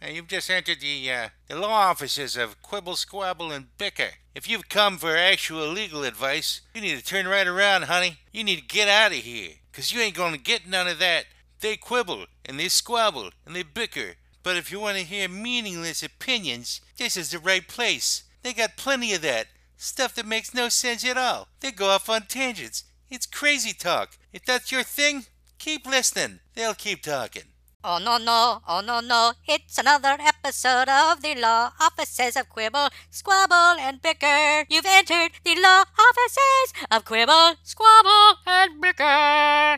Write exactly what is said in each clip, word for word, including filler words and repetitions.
Uh, you've just entered the, uh, the law offices of Quibble, Squabble, and Bicker. If you've come for actual legal advice, you need to turn right around, honey. You need to get out of here, 'cause you ain't gonna get none of that. They quibble, and they squabble, and they bicker. But if you want to hear meaningless opinions, this is the right place. They got plenty of that. Stuff that makes no sense at all. They go off on tangents. It's crazy talk. If that's your thing, keep listening. They'll keep talking. Oh no no, oh no no, it's another episode of the law offices of Quibble, Squabble, and Bicker. You've entered the law offices of Quibble, Squabble, and Bicker.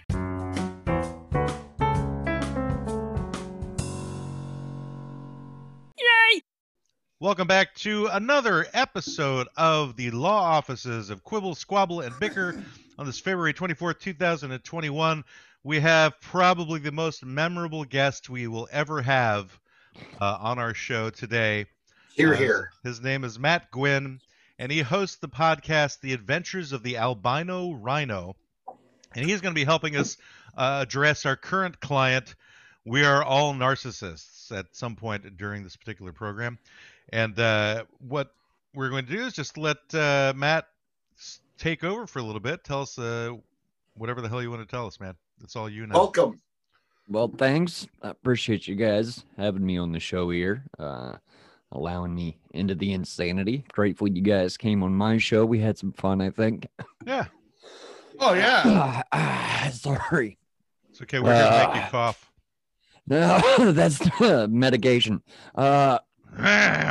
Yay! Welcome back to another episode of the law offices of Quibble, Squabble, and Bicker on this February twenty-fourth, two thousand twenty-one. We have probably the most memorable guest we will ever have uh, on our show today. Here, uh, here. His name is Matt Gwynn, and he hosts the podcast, The Adventures of the Albino Rhino. And he's going to be helping us uh, address our current client. We are all narcissists at some point during this particular program. And uh, what we're going to do is just let uh, Matt take over for a little bit. Tell us uh, whatever the hell you want to tell us, man. It's all you know. Welcome. Well, thanks. I appreciate you guys having me on the show here, uh, allowing me into the insanity. Grateful you guys came on my show. We had some fun, I think. Yeah. Oh, yeah. Uh, uh, sorry. It's okay. We're going to Uh, make you cough. No, that's uh, medication. Uh, We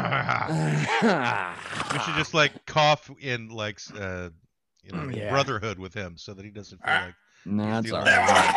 should just like cough in like uh, you know Yeah. brotherhood with him so that he doesn't feel like no, he's that's the all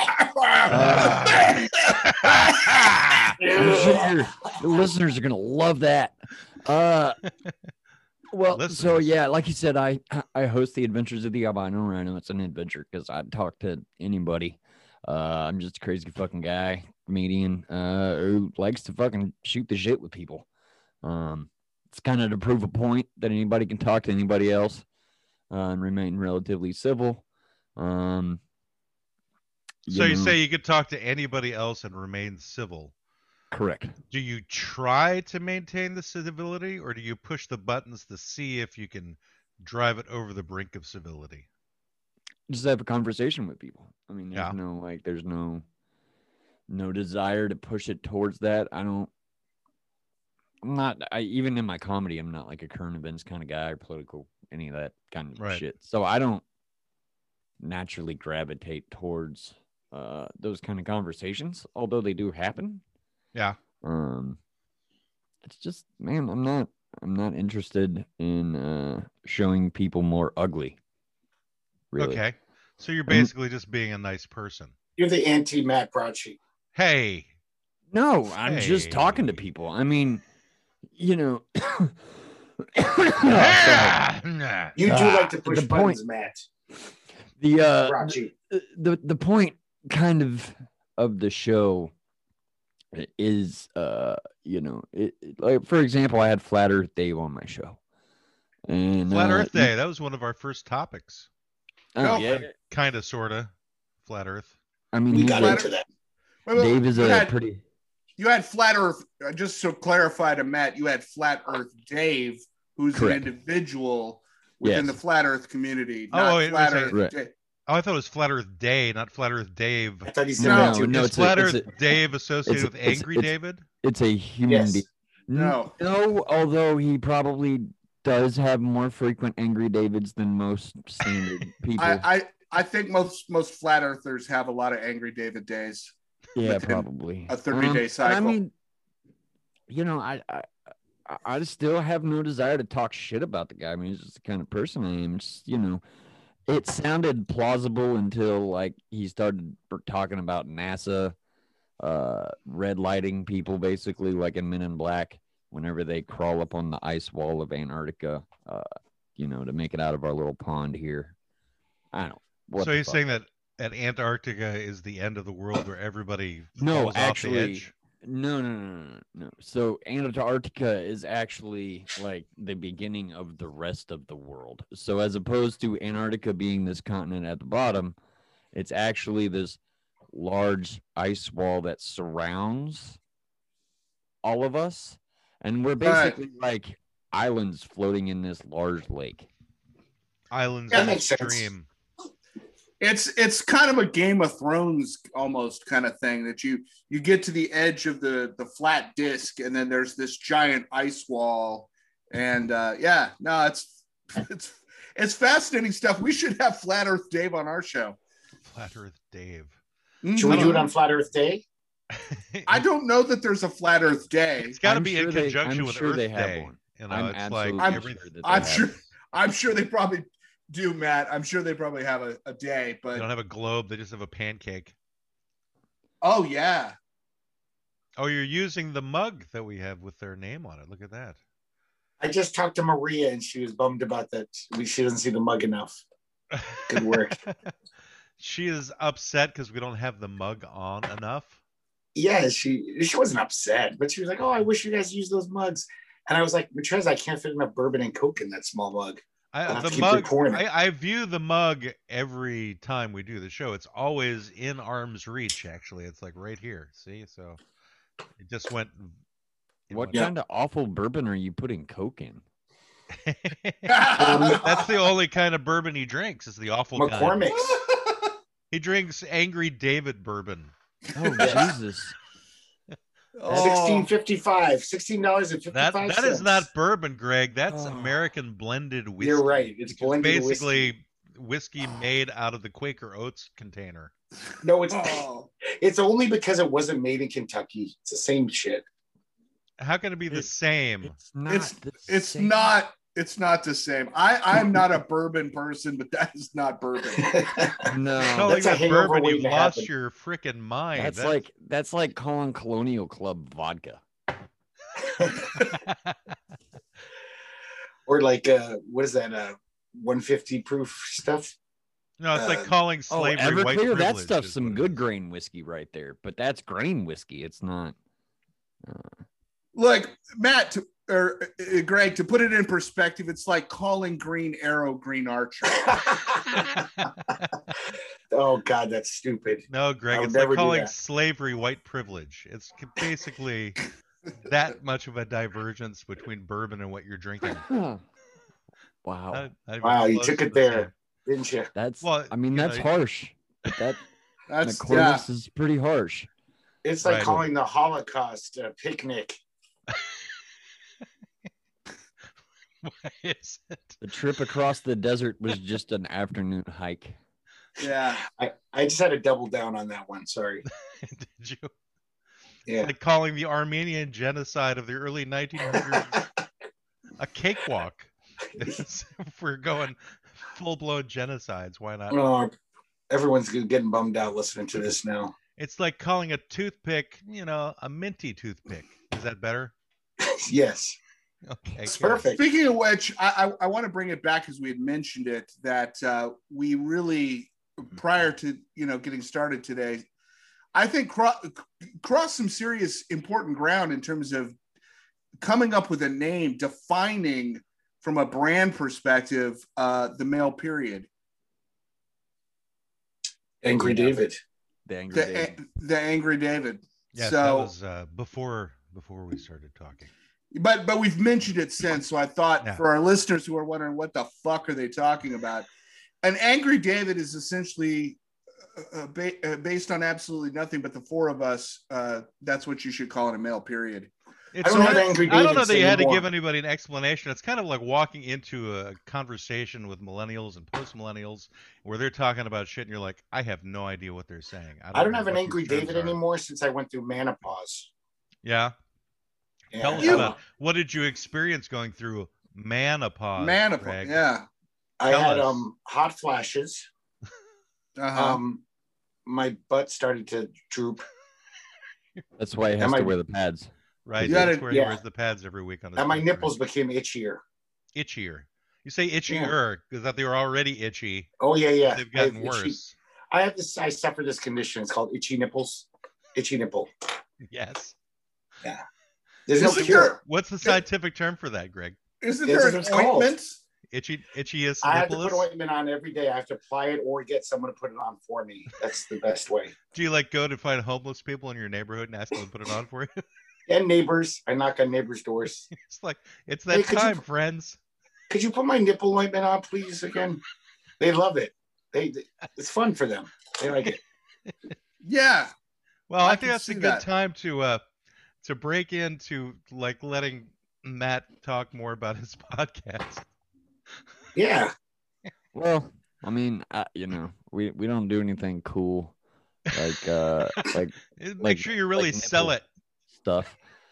only right. one. I'm sure your- the listeners are gonna love that. Uh, well, so Listeners. yeah, like you said, I I host the Adventures of the Albino Rhino. It's an adventure because I talk to anybody. Uh, I'm just a crazy fucking guy, comedian, uh, who likes to fucking shoot the shit with people. Um, it's kind of to prove a point that anybody can talk to anybody else uh, and remain relatively civil. Um, So you know, say you could talk to anybody else and remain civil. correct? Do you try to maintain the civility, or do you push the buttons to see if you can drive it over the brink of civility? Just have a conversation with people. I mean, there's Yeah. no like, there's no no desire to push it towards that. I don't. I'm not. I even in my comedy, I'm not like a current events kind of guy or political, any of that kind of Right. shit. So I don't naturally gravitate towards uh those kind of conversations, although they do happen. Yeah. Um, it's just, man, I'm not. I'm not interested in uh showing people more ugly. Really. Okay. So you're basically just being a nice person. You're the anti-Matt Broadsheet. Hey. No, I'm just talking to Hey. people. I mean, you know. Oh, Ah, nah. You do Ah, like to push the buttons, point- Matt. the uh, Broadsheet. the the point kind of of the show is uh you know it, it- like for example, I had Flat Earth Dave on my show, and Flat uh, Earth Day. That was one of our first topics. Oh, No, yeah. Kind of, sort of. Flat Earth. I mean, We he's got a- into that. Wait, wait, Dave is you a had, pretty. you had Flat Earth, uh, just to clarify to Matt, you had Flat Earth Dave, who's Correct. an individual within Yes. the Flat Earth community. Oh, Not it Flat was a- Earth Right. Dave. Oh, I thought it was Flat Earth Day, not Flat Earth Dave. I thought he said No, that too. no, Is it's a- Flat it's Earth a- Dave associated it's- with it's- Angry it's- David? It's a human. Yes. being. No. No, although he probably does have more frequent Angry Davids than most standard people. I, I, I think most most Flat Earthers have a lot of Angry David days. Yeah, within probably a thirty-day Um, cycle. I mean, you know, I, I I- I still have no desire to talk shit about the guy. I mean, he's just the kind of person I am. Just, you know, it sounded plausible until like he started b- talking about NASA, uh, red lighting people, basically like in Men in Black, whenever they crawl up on the ice wall of Antarctica, uh, you know, to make it out of our little pond here. I don't. What So the he's fuck? saying that at Antarctica is the end of the world where everybody No, falls actually, off the edge? No, no, no, no, no. So Antarctica is actually like the beginning of the rest of the world. So as opposed to Antarctica being this continent at the bottom, it's actually this large ice wall that surrounds all of us, and we're Right. basically like islands floating in this large lake. Islands That in the makes sense. stream. It's it's kind of a Game of Thrones almost kind of thing that you you get to the edge of the the flat disc, and then there's this giant ice wall, and uh, yeah, no, it's it's it's fascinating stuff. We should have Flat Earth Dave on our show. Flat Earth Dave. Should we do it Mhm. on Flat Earth Day? I don't know that there's a Flat Earth Day. It's got to I'm be sure in they- conjunction I'm with sure Earth they have Day. one. You know, I'm it's like absolutely I'm- every, sure that they I'm have sure it. I'm sure they probably do, Matt. I'm sure they probably have a, a day, they but don't have a globe; they just have a pancake. oh yeah. Oh, you're using the mug that we have with their name on it. Look at that. I just talked to Maria and she was bummed about that. We she doesn't see the mug enough. Good work. She is upset because we don't have the mug on enough. Yeah, she she wasn't upset, but she was like, "Oh, I wish you guys used those mugs." And I was like, "Matrez, I can't fit enough bourbon and Coke in that small mug." I'll I, have the to keep mug. pouring it. I, I view the mug every time we do the show. It's always in arm's reach. Actually, it's like right here. See, so it just went. it What went- kind of awful bourbon are you putting Coke in? That's the only kind of bourbon he drinks. Is the awful kind. McCormick's. He drinks Angry David bourbon. Oh Jesus! Sixteen fifty five, sixteen dollars and fifty That five that is not bourbon, Greg. That's Oh. American blended whiskey. You're right. It's blended basically whiskey made out of the Quaker Oats container. No, it's Oh. it's only because it wasn't made in Kentucky. It's the same shit. How can it be the It- same? It's not. It's the it's same. not it's not the same. I I'm not a bourbon person, but that is not bourbon. No, Calling That's a that hangover bourbon, waiting you to lost happen. your freaking mind. that's That- like that's like calling Colonial Club vodka. Or like uh what is that? Uh one fifty proof stuff? no, it's like uh, calling Oh, slavery white Everclear, that privilege stuff's is some what it good is. grain whiskey right there. But that's grain whiskey. It's not. Look, Matt to, or uh, Greg, to put it in perspective, it's like calling Green Arrow Green Archer. Oh God, that's stupid. No, I Greg, would it's like never do calling that. slavery white privilege. It's c- basically that much of a divergence between bourbon and what you're drinking. wow. Not- not even Wow, you close took to it the there. same. Didn't you? That's. Well, I mean, you that's know- harsh. But that That's McCormick's yeah. is pretty harsh. It's like Right. calling the Holocaust a picnic. Why is it? The trip across the desert was just an afternoon hike. Yeah. I, I just had to double down on that one. Sorry. Did you? Yeah. Like calling the Armenian genocide of the early nineteen hundreds a cakewalk. If we're going full blown genocides, why not? Oh, everyone's getting bummed out listening to this now. It's like calling a toothpick, you know, a minty toothpick. Is that better? Yes. Okay. It's good. perfect. Speaking of which, I I, I want to bring it back because we had mentioned it that uh, we really prior to you know getting started today, I think cro- crossed some serious important ground in terms of coming up with a name defining from a brand perspective uh, the male period. Angry Yeah. David. The angry The, David. the angry David. Yes, so, that was uh, before before we started talking. but but we've mentioned it since. So I thought Yeah. for our listeners who are wondering what the fuck are they talking about, an angry David is essentially uh, uh, ba- uh, based on absolutely nothing but the four of us. Uh, that's what you should call it, a male period. It's don't have sort of- Angry I don't know Davids that you had to anymore. give anybody an explanation. It's kind of like walking into a conversation with millennials and post millennials where they're talking about shit, and you're like, I have no idea what they're saying. I don't know have an what these Angry terms David are." anymore since I went through menopause. Yeah. Yeah. Tell us You- about what did you experience going through menopause? Man, Greg? yeah. I Tell had us. um hot flashes. Uh-huh. Um, my butt started to droop. That's why he has Am to I- wear the pads. Right. You That's gotta- where he yeah. wears the pads every week on his And my picture. nipples became itchier. Itchier. You say itchier because that they were already itchy. Oh yeah, yeah. They've I have gotten itchy- worse. I have this. I suffer this condition. It's called itchy nipples. Itchy nipple. Yes. There's no Isn't cure. there- What's the scientific term for that, Greg? Isn't It's there what an it's called. ointment? Itchy, itchiest I have to nipples? put ointment on every day. I have to apply it or get someone to put it on for me. That's the best way. Do you like go to find homeless people in your neighborhood and ask them to put it on for you? And neighbors. I knock on neighbors' doors. It's like it's that Hey, could you- time, friends. Could you put my nipple ointment on, please? Again, they love it. They, they it's fun for them. They like it. Yeah. Well, I I, think can that's a see good that. time to uh to break into like letting Matt talk more about his podcast. Yeah. Well, I mean, I, you know, we we don't do anything cool like uh like Make Like- sure you really like sell nipple. it. stuff.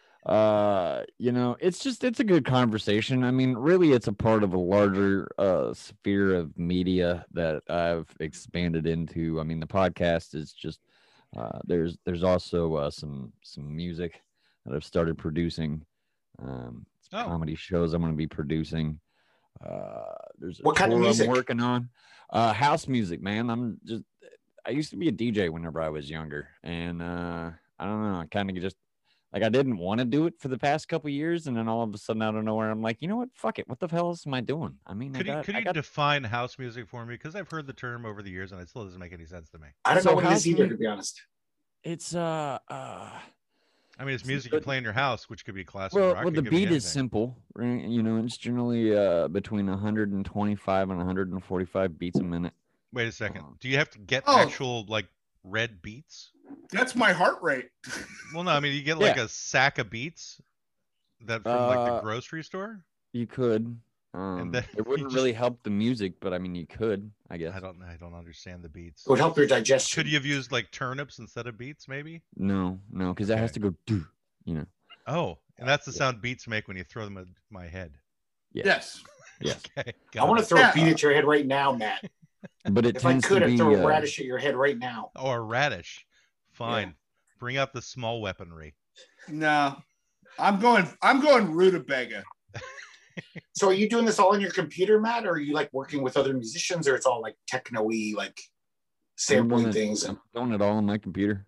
Uh, you know, it's just it's a good conversation. I mean, really, it's a part of a larger uh sphere of media that I've expanded into. I mean, the podcast is just uh there's there's also uh, some some music that I've started producing. Um, Oh. comedy shows I'm going to be producing. Uh, there's a What kind of tour music? I'm working on. Uh, house music, man. I'm just I used to be a D J whenever I was younger, and uh, I don't know. I kind of just like I didn't want to do it for the past couple years, and then all of a sudden, out of nowhere, I'm like, you know what? Fuck it. What the hell else am I doing? I mean, Could I you got, could I you got define house music for me? Because I've heard the term over the years and it still doesn't make any sense to me. I don't So know what it house is either, mu- to be honest. it's uh uh. I mean, it's It's music you good- play in your house, which could be classic Well, rock. well, it the could be beat is anything. simple, right? You know, it's generally uh between one hundred twenty-five and one hundred forty-five beats a minute. Wait a second. Uh, Do you have to get Oh. actual like red beats? That's my heart rate. Well, no. I mean, you get like Yeah. a sack of beats that from like the Uh, grocery store. You could. Um, then it wouldn't you really help the music, but I mean, you could, I guess. I don't. I don't understand the beats. It would help your digestion. Could you have used like turnips instead of beats, maybe? No, no, because that has Okay. to go do, you know. Oh, and that's the Yeah. sound beats make when you throw them at my head. Yes. Yes. Okay. I got want to it. throw Yeah. a beat at your head right now, Matt. But it If I tends could, to I'd be. throw a uh, radish at your head right now. Or radish. Fine. Bring out the small weaponry. No. I'm going I'm going rutabaga. So are you doing this all on your computer, Matt, or are you like working with other musicians, or it's all like techno-y, like sampling doing it- things? And I'm doing it all on my computer.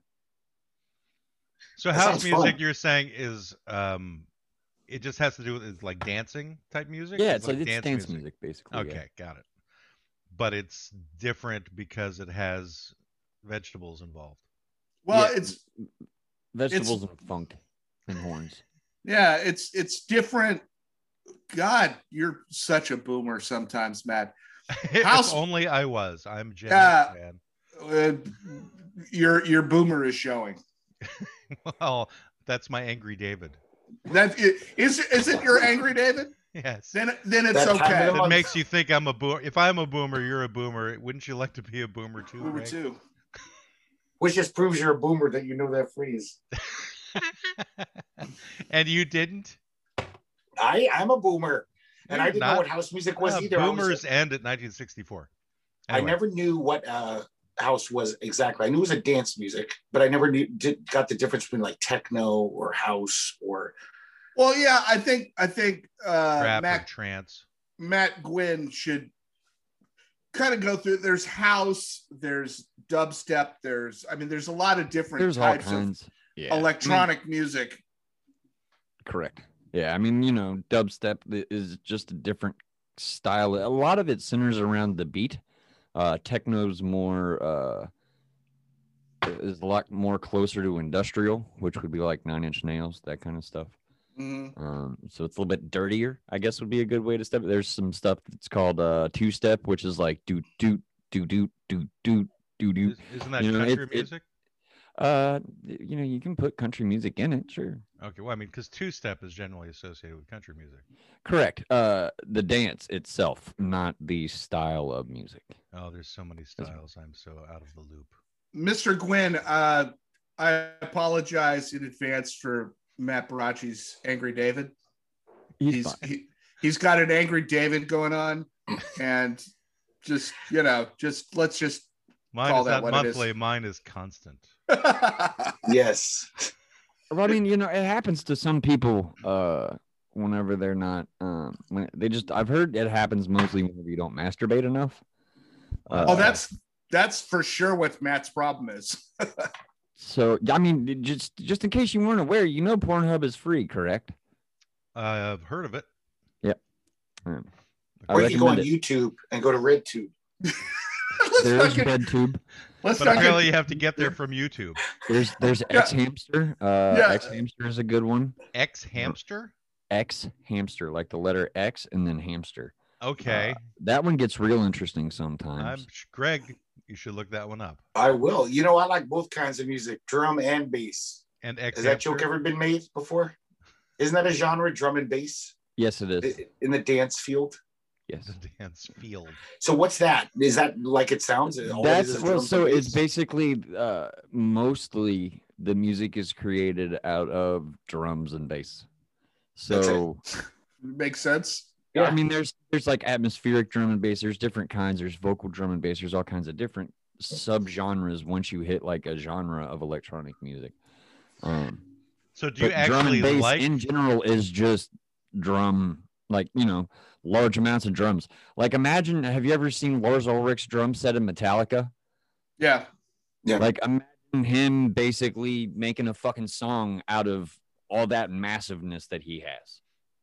So That house sounds music, fun. you're saying, is um, it just has to do with is like dancing type music? Yeah, it's like, it's dance, music. basically. yeah. Okay, got it. But it's different because it has vegetables involved. Well, Yeah. it's Vegetables and funk and horns. yeah, it's it's different. God, you're such a boomer sometimes, Matt. if House- only I was. I'm Gen Yeah. X, man. Uh, your your boomer is showing. Well, that's my angry David. That is is it your angry David? Yes. Then then it's That time okay. of the That month. makes you think I'm a boomer. If I'm a boomer, you're a boomer. Wouldn't you like to be a boomer too? Boomer Greg? too. which just proves you're a boomer that you know that phrase. And you didn't? I I'm a boomer, and I You're didn't not. know what house music was Uh, either. I was- boomers end at nineteen sixty-four. I Anyway, never knew what uh, house was exactly. I knew it was a dance music, but I never knew did, got the difference between like techno or house or. Well, yeah, I think I think uh, Trap or Matt trance. Matt Gwynn should kind of go through. There's house, there's dubstep, there's I mean, there's a lot of different There's all types of kinds. Yeah. electronic music. Correct. Yeah, I mean, you know, dubstep i- is just a different style. A lot of it centers around the beat. Uh, techno's more uh, is a lot more closer to industrial, which would be like Nine Inch Nails, that kind of stuff. Mhm. Um, so it's a little bit dirtier, I guess would be a good way to step. There's some stuff that's called uh, two step, which is like do do do do do do do do. Is, isn't that You know, country it- it- music? Uh, you know, you can put country music in it, sure. Okay, well, I mean, because two-step is generally associated with country music. Correct. Uh, the dance itself, not the style of music. Oh, there's so many styles. I'm so out of the loop. Mister Gwynn, uh, I apologize in advance for Matt Baracci's Angry David. He's, He's fine. he, he's got an Angry David going on, and just you know, just let's just Mine Call is that not what it is. monthly. Mine is constant. Yes. Well, I mean, you know, it happens to some people. Uh, whenever they're not, um, when they just, I've heard it happens mostly whenever you don't masturbate enough. Uh, oh, that's that's for sure what Matt's problem is. so. I mean, just just in case you weren't aware, you know, Pornhub is free, correct? I've heard of it. Um, I Or you can go on recommend it. YouTube and go to RedTube. Let's There is fucking- BedTube. Let's But not apparently, get, you have to get there from YouTube. There's there's Yeah. X Hamster. Uh, Yeah. X Hamster is a good one. X Hamster. X Hamster, like the letter X and then hamster. Okay, Uh, that one gets real interesting I'm sometimes. Greg. You should look that one up. I will. You know, I like both kinds of music, drum and bass. And X Has that Hamster. joke ever been made before? Isn't that a genre, drum and bass, Yes, it is. i- in the dance field? Yes. The dance field. So what's that? Is that like it sounds? All it is That's is well, drums so and it's bass? basically uh mostly the music is created out of drums and bass. That's it. So makes sense. I Yeah. mean there's there's like atmospheric drum and bass, there's different kinds, there's vocal drum and bass, there's all kinds of different subgenres once you hit like a genre of electronic music. Um So do you but drum actually and bass like? in general is just drum, like, you know, large amounts of drums. Like imagine, have you ever seen Lars Ulrich's drum set in Metallica? Yeah. Yeah. Like imagine him basically making a fucking song out of all that massiveness that he has.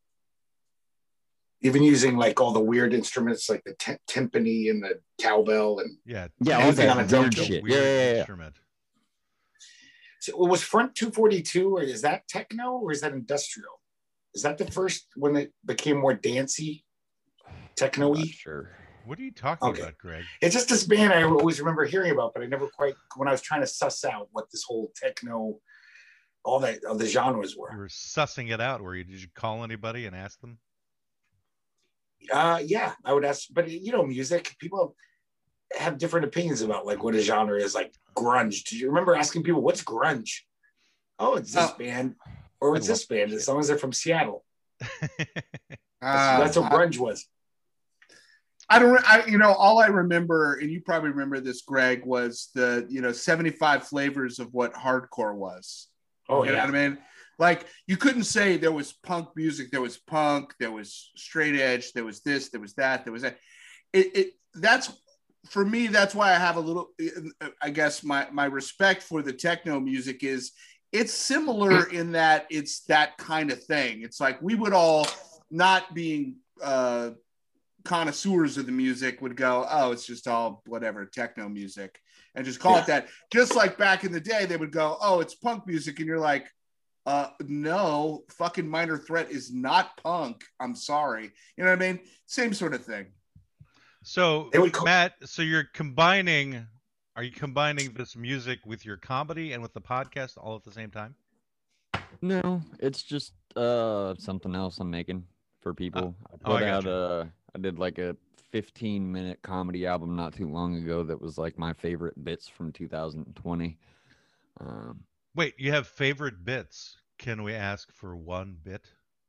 Even using like all the weird instruments, like the t- timpani and the cowbell, and Yeah. Yeah, all Anything that on a drum weird kit. shit. Weird Yeah, yeah, yeah. instrument. so was Front two forty-two, or is that techno, or is that industrial? Is that the first when it became more dancey, techno-y? Not sure. What are you talking Okay. about, Greg? It's just this band I always remember hearing about, but I never quite, when I was trying to suss out what this whole techno, all that of the genres You were. were sussing it out. Were you? Did you call anybody and ask them? Uh, yeah, I would ask, but you know, music, people have different opinions about like what a genre is, like grunge. Do you remember asking people what's grunge? Oh, it's this Oh. band, or it's I this love band, that as long as they're from Seattle. That's, Uh, that's what grunge was. I don't. I you know all I remember, and you probably remember this, Greg, was the you know seventy-five flavors of what hardcore was. Oh You know yeah, what I mean? Like you couldn't say there was punk music, there was punk, there was straight edge, there was this, there was that, there was that. It, it that's for me. That's why I have a little. I guess my my respect for the techno music is it's similar in that it's that kind of thing. It's like we would all, not being uh, connoisseurs of the music, would go, oh, it's just all whatever techno music, and just call Yeah. it that. Just like back in the day, they would go, oh, it's punk music, and you're like, uh, no, fucking Minor Threat is not punk. I'm sorry, you know what I mean? Same sort of thing. So They would call- Matt, so you're combining. Are you combining this music with your comedy and with the podcast all at the same time? No, it's just uh something else I'm making for people. I oh, I put out gotcha. uh I did like a fifteen minute comedy album not too long ago that was like my favorite bits from two thousand twenty. Um Wait, you have favorite bits? Can we ask for one bit?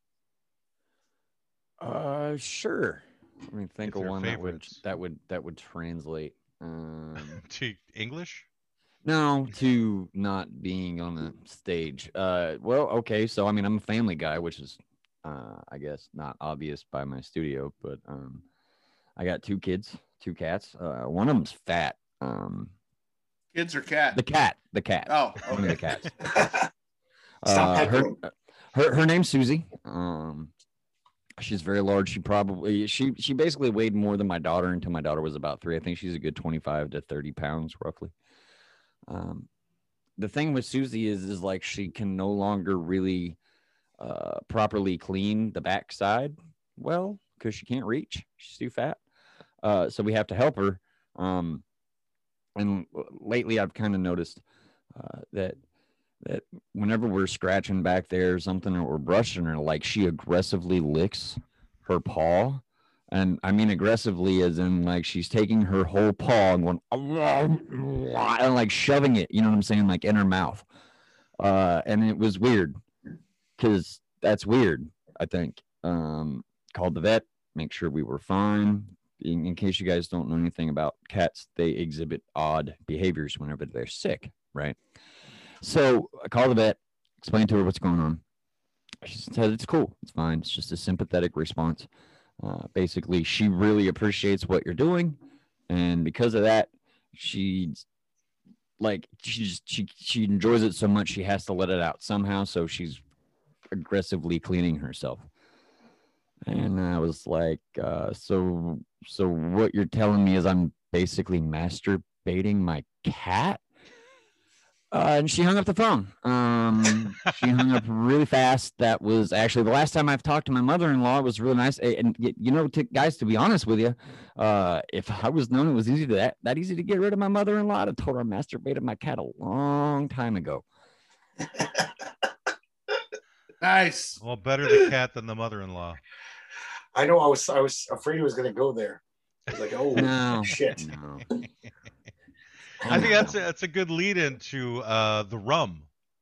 uh sure. Let me think If of they're one that would favorites. that would that would translate. Um To English? No, to not being on the stage. Uh, well, okay. So, I mean, I'm a family guy, which is, uh, I guess, not obvious by my studio, but um, I got two kids, two cats. Uh, one of them's fat. Um, Kids or cat? the cat, the cat. Oh, One of the okay. cats. Stop Uh, her, heckling. her her name's Susie. Um, she's very large. She probably she she basically weighed more than my daughter until my daughter was about three. I think she's a good twenty-five to thirty pounds roughly. Um, the thing with Susie is is like she can no longer really uh properly clean the backside well because she can't reach. She's too fat. Uh, so we have to help her. Um, and lately I've kind of noticed uh, that that whenever we're scratching back there or something, or we're brushing her, like she aggressively licks her paw. And I mean aggressively as in like she's taking her whole paw and going and like shoving it, you know what I'm saying, like in her mouth. Uh, and it was weird because that's weird, I think. Um, called the vet, make sure we were fine. In, in case you guys don't know anything about cats, they exhibit odd behaviors whenever they're sick, right? So I called the vet, explained to her what's going on. She said it's cool, it's fine. It's just a sympathetic response. Uh, basically, she really appreciates what you're doing, and because of that, she's like she just she she enjoys it so much she has to let it out somehow. So she's aggressively cleaning herself. And I was like, uh, so so what you're telling me is I'm basically masturbating my cat. Uh, and she hung up the phone. Um, she hung up really fast. That was actually the last time I've talked to my mother-in-law. It was really nice. And, you know, to, guys, to be honest with you, uh, if I was known it was easy to that, that easy to get rid of my mother-in-law, I'd have told her I masturbated my cat a long time ago. Nice. Well, better the cat than the mother-in-law. I know. I was I was afraid he was going to go there. I was like, oh No, shit. no. I think that's a, that's a good lead into uh, the rum.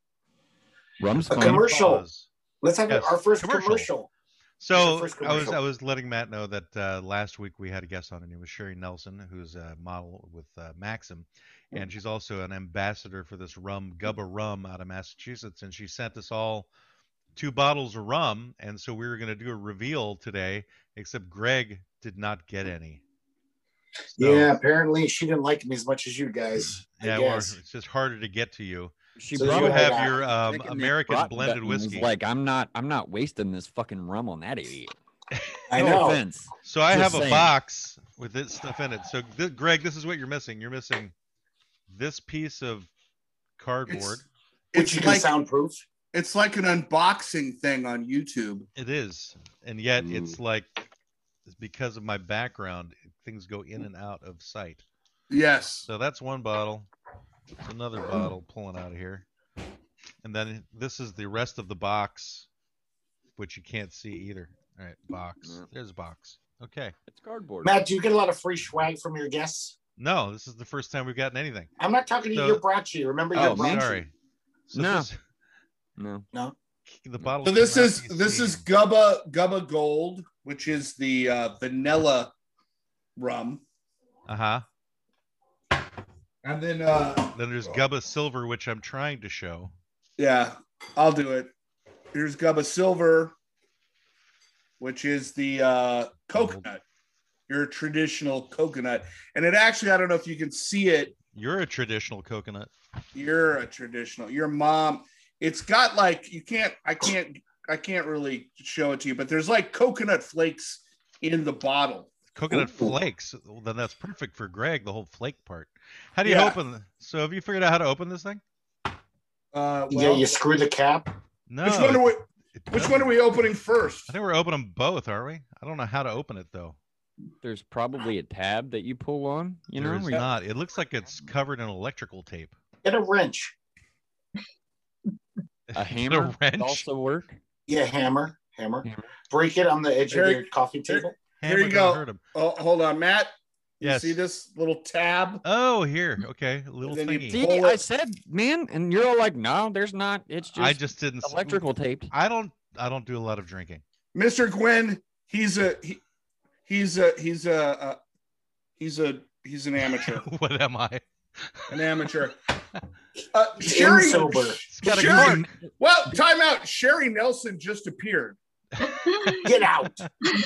Rum's A fun. commercial. Pause. Let's have Yes, our first commercial. commercial. So What's your I first was I commercial? was letting Matt know that uh, last week we had a guest on, and it was Sherry Nelson, who's a model with uh, Maxim, and she's also an ambassador for this rum, Gubba Rum, out of Massachusetts, and she sent us all two bottles of rum, and so we were going to do a reveal today, except Greg did not get any. So, Yeah, apparently she didn't like me as much as you guys. I yeah, well, guess. it's just harder to get to you. She So You you have had, your um, Drinking that American brought blended button was whiskey. Like I'm not, I'm not wasting this fucking rum on that idiot. I no know. offense. So I Just have a saying. box with this stuff in it. So th- Greg, this is what you're missing. You're missing this piece of cardboard. Which you It's can like soundproof. it's like an unboxing thing on YouTube. It is, and yet Mm. it's like it's because of my background, things go in and out of sight. Yes. So that's one bottle. That's another bottle pulling out of here, and then this is the rest of the box, which you can't see either. All right, box. Yeah. There's a box. Okay. It's cardboard. Matt, do you get a lot of free swag from your guests? No, this is the first time we've gotten anything. I'm not talking to So- you, your bracci. Remember Oh, your me? bracci? Sorry. So No. This, No. No. the bottle. So this cannot is be this is seen. Gubba Gubba Gold, which is the uh, vanilla rum, Uh-huh. and then uh, Then there's Gubba Silver, which I'm trying to show. yeah, I'll do it. Here's Gubba Silver, which is the uh, coconut, your traditional coconut, and it actually I don't know if you can see it. You're a traditional coconut. You're a traditional. Your mom. It's got like you can't. I can't. I can't really show it to you, but there's like coconut flakes in the bottle. Coconut Ooh. flakes. Well, then that's perfect for Greg, the whole flake part. How do you Yeah. open? So have you figured out how to open this thing? Uh, yeah, well, you screw the cap. No. which one are we? it Which doesn't. one are we opening first? I think we're opening both, are we? I don't know how to open it though. There's probably a tab that you pull on. You There know. is where you- not. It looks like it's covered in electrical tape. Get a wrench. A hammer would wrench? also work. Yeah, hammer. Hammer. Hammer. Break it on the edge Here- of your coffee table. Here Hammer you don't go. hurt 'em. Oh, hold on, Matt. You Yes. see this little tab? Oh, here. Okay, a little And then you thingy. See, Pull I it. said, man, and you're all like, no, there's not. It's just, I just didn't. s- electrical taped. I don't. I don't do a lot of drinking. Mister Gwynn, he's a he, he's a he's a uh, he's a he's an amateur. What am I? An amateur. Uh, Sherry, sober. It's got a Sherry, green- well, time out. Sherry Nelson just appeared. Get out.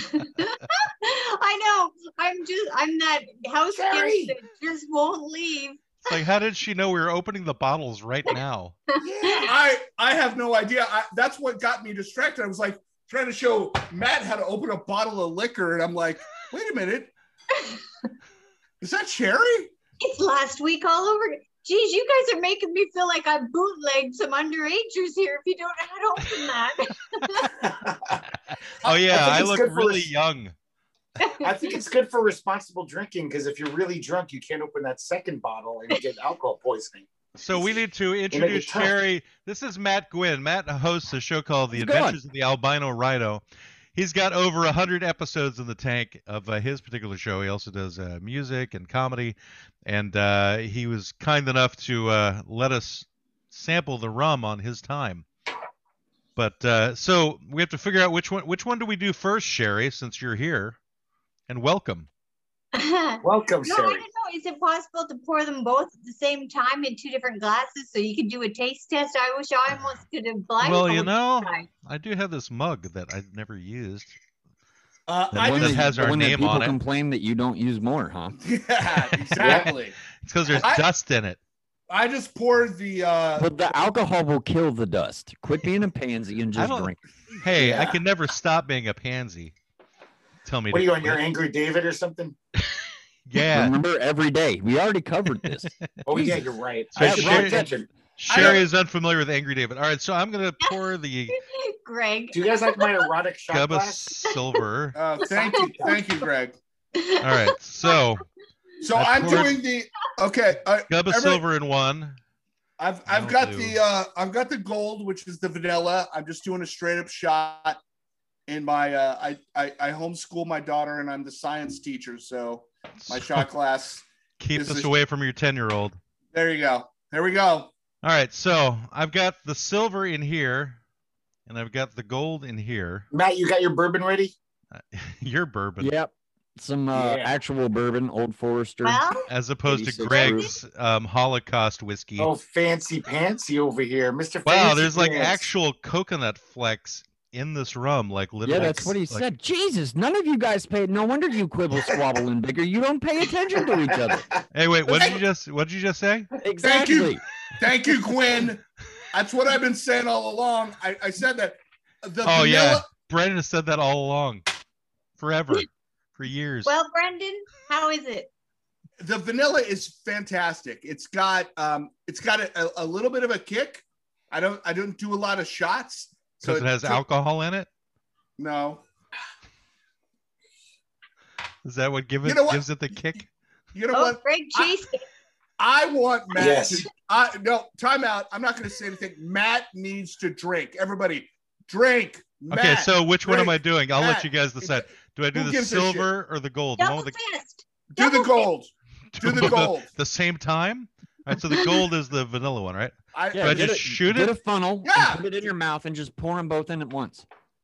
I know. I'm just I'm that house Sherry. guest that just won't leave. It's like, how did she know we were opening the bottles right now? I I have no idea. I, that's what got me distracted. I was like trying to show Matt how to open a bottle of liquor, and I'm like, wait a minute, is that Sherry? It's last week all over. Geez, you guys are making me feel like I bootlegged some underagers here if you don't know how to open that. Oh yeah, think I, it's look good for really us- young. I think it's good for responsible drinking because if you're really drunk, you can't open that second bottle and you get alcohol poisoning. So we need to make it introduce tough. Sherry. This is Matt Gwynn. Matt hosts a show called The How's it going? Adventures of the Albino Rhino. He's got over one hundred episodes in the tank of uh, his particular show. He also does uh, music and comedy. And uh, he was kind enough to uh, let us sample the rum on his time. But uh, so we have to figure out which one which one do we do first, Sherry, since you're here. And welcome. no, Welcome, I Sherry. don't know. Is it possible to pour them both at the same time in two different glasses so you can do a taste test? I wish I almost could have blindfolded Well, you know, guys. I do have this mug that I've never used. Uh, The I one just- just that, has the our one that name people on it. complain that you don't use more, huh? yeah, exactly. It's because there's I- dust in it. I just poured the uh, But the alcohol will kill the dust. Quit being a pansy and I just don't- drink. Hey, I Yeah. can never stop being a pansy. Tell me What are to you on? quit. You're Angry David or something? Yeah. Remember, every day. We already covered this. Oh yeah, Jesus. you're right. So I should Sherry- pay attention. Sherry is unfamiliar with Angry David. All right, so I'm gonna pour the Greg. Do you guys like my erotic shot Gubba glass? Silver. Uh, thank you, thank you, Greg. All right, so So I I'm poured- doing the okay. Uh, Gubba everybody- Silver in one. I've I've I'll got do- the uh, I've got the gold, which is the vanilla. I'm just doing a straight up shot. In my uh, I, I I homeschool my daughter, and I'm the science teacher, so my So shot glass. keep is this the- away from your ten year old. There you go. There we go. All right, so I've got the silver in here, and I've got the gold in here. Matt, you got your bourbon ready? Your bourbon, Yep. Some uh, Yeah. actual bourbon, Old Forester. Well, as opposed to eighty-six Greg's um, Holocaust whiskey. Oh, fancy pantsy over here, Mister wow, Fancy there's like Pants. actual coconut flecks in this rum, like Yeah, literally. that's what he like- said. Jesus, none of you guys paid. No wonder you quibble, squabble, and bigger. You don't pay attention to each other. Hey, wait, what did you just what did you just say? Exactly. Thank you, Gwen. That's what I've been saying all along. I, I said that. The Oh vanilla, yeah, Brendan has said that all along, forever, for years. well, Brendan, how is it? the vanilla is fantastic. It's got um, it's got a, a little bit of a kick. I don't I don't do a lot of shots. So Because it has took- alcohol in it. No, Is that what, give it, You know what? gives it the kick? you know Oh, what? Greg I- Chase. I want Matt Yes. to. I no time out. I'm not going to say anything. Matt needs to drink. Everybody, drink. Okay, Matt, so which one am I drink. doing? I'll Matt, let you guys decide. Do I do who the gives a shit? silver or the gold? The one Double with the, fist. do the Double gold. Do the both gold. the same time? All right, so the gold is the vanilla one, right? I, Do I get just a, shoot get it? a funnel Yeah. and put it in your mouth and just pour them both in at once.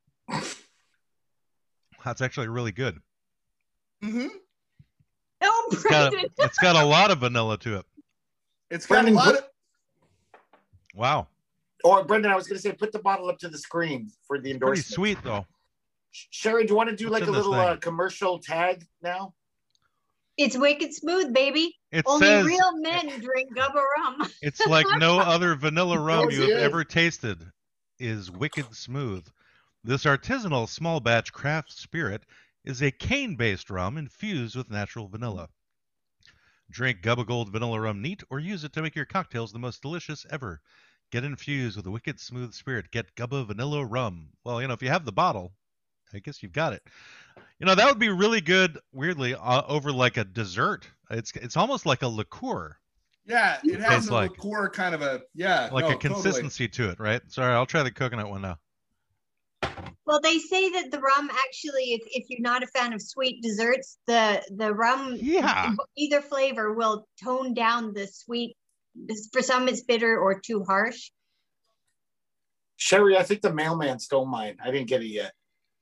That's actually really good. hmm Oh, It's got, Brendan. a, it's got a lot of vanilla to it. It's got Brendan, a lot put- of. Wow, Or Brendan, I was going to say, put the bottle up to the screen for the pretty endorsement. sweet though. Sherry, do you want to do What's like a in this little thing? uh, commercial tag now? It's wicked smooth, baby. It Only says real men drink Gubba rum. it's like no other vanilla rum Knows you he have is. ever tasted is wicked smooth. This artisanal small batch craft spirit is a cane-based rum infused with natural vanilla. Drink Gubba Gold vanilla rum neat or use it to make your cocktails the most delicious ever. Get infused with a wicked smooth spirit. Get Gubba vanilla rum. Well, you know, if you have the bottle, I guess you've got it. You know, that would be really good, weirdly, uh, over like a dessert. It's it's almost like a liqueur, Yeah, it has Tastes a like- liqueur kind of a yeah, like no, a consistency to it, right? Sorry, I'll try the coconut one now. Well, they say that the rum actually, if, if you're not a fan of sweet desserts, the the rum, Yeah. either flavor will tone down the sweet. For some, it's bitter or too harsh. Sherry, I think the mailman stole mine. I didn't get it yet.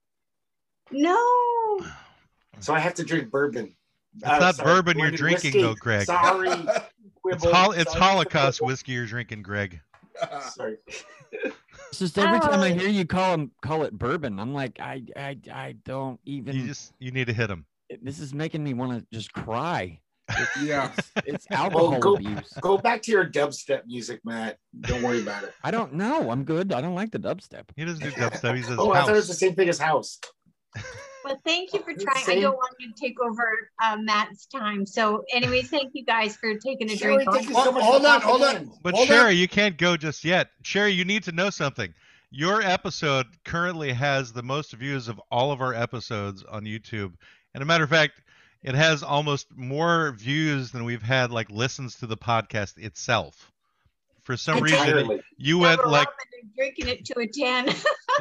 No. So I have to drink bourbon. It's not bourbon you're Blended drinking, whiskey. though, Greg. Sorry. It's, Quibble. hol- it's Sorry. Holocaust whiskey you're drinking, Greg. Sorry. It's just every time I Oh. hear you call 'em- call it bourbon, I'm like, I I I don't even. You just you need to hit him. This is making me want to just cry. yeah. It's, it's alcohol go- abuse. Go back to your dubstep music, Matt. Don't worry about it. I don't know. I'm good. I don't like the dubstep. He doesn't do dubstep. He says Oh, I thought it was the house. same thing as house. Well, thank you for It's trying. I same. don't want you to take over uh, Matt's time. So, anyways, thank you guys for taking a Sherry, drink. thank you Hold- so much hold for on, popping hold on. in. But Hold Sherry, on. you can't go just yet. Sherry, you need to know something. Your episode currently has the most views of all of our episodes on YouTube. And a matter of fact, it has almost more views than we've had like listens to the podcast itself. For some reason, Entirely. you Gubba went rum like and they're drinking it to a ten.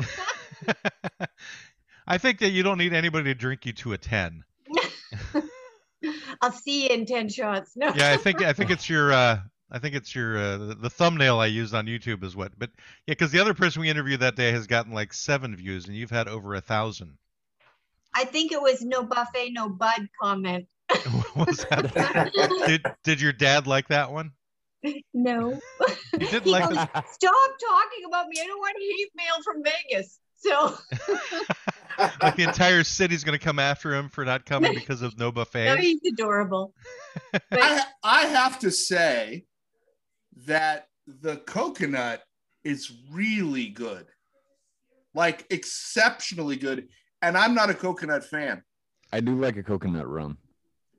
I think that you don't need anybody to drink you to a ten. I'll see you in ten shots. No. Yeah, I think I think it's your uh I think it's your uh, the, the thumbnail I used on YouTube is what. But yeah, because the other person we interviewed that day has gotten like seven views, and you've had over a thousand. I think it was no buffet, no bud comment. What was that? did did your dad like that one? No. He didn't He like goes, the, Stop talking about me. I don't want hate mail from Vegas. So like the entire city's gonna come after him for not coming because of no no, buffet. he's adorable. But I I have to say that the coconut is really good, like exceptionally good. And I'm not a coconut fan. I do like a coconut rum.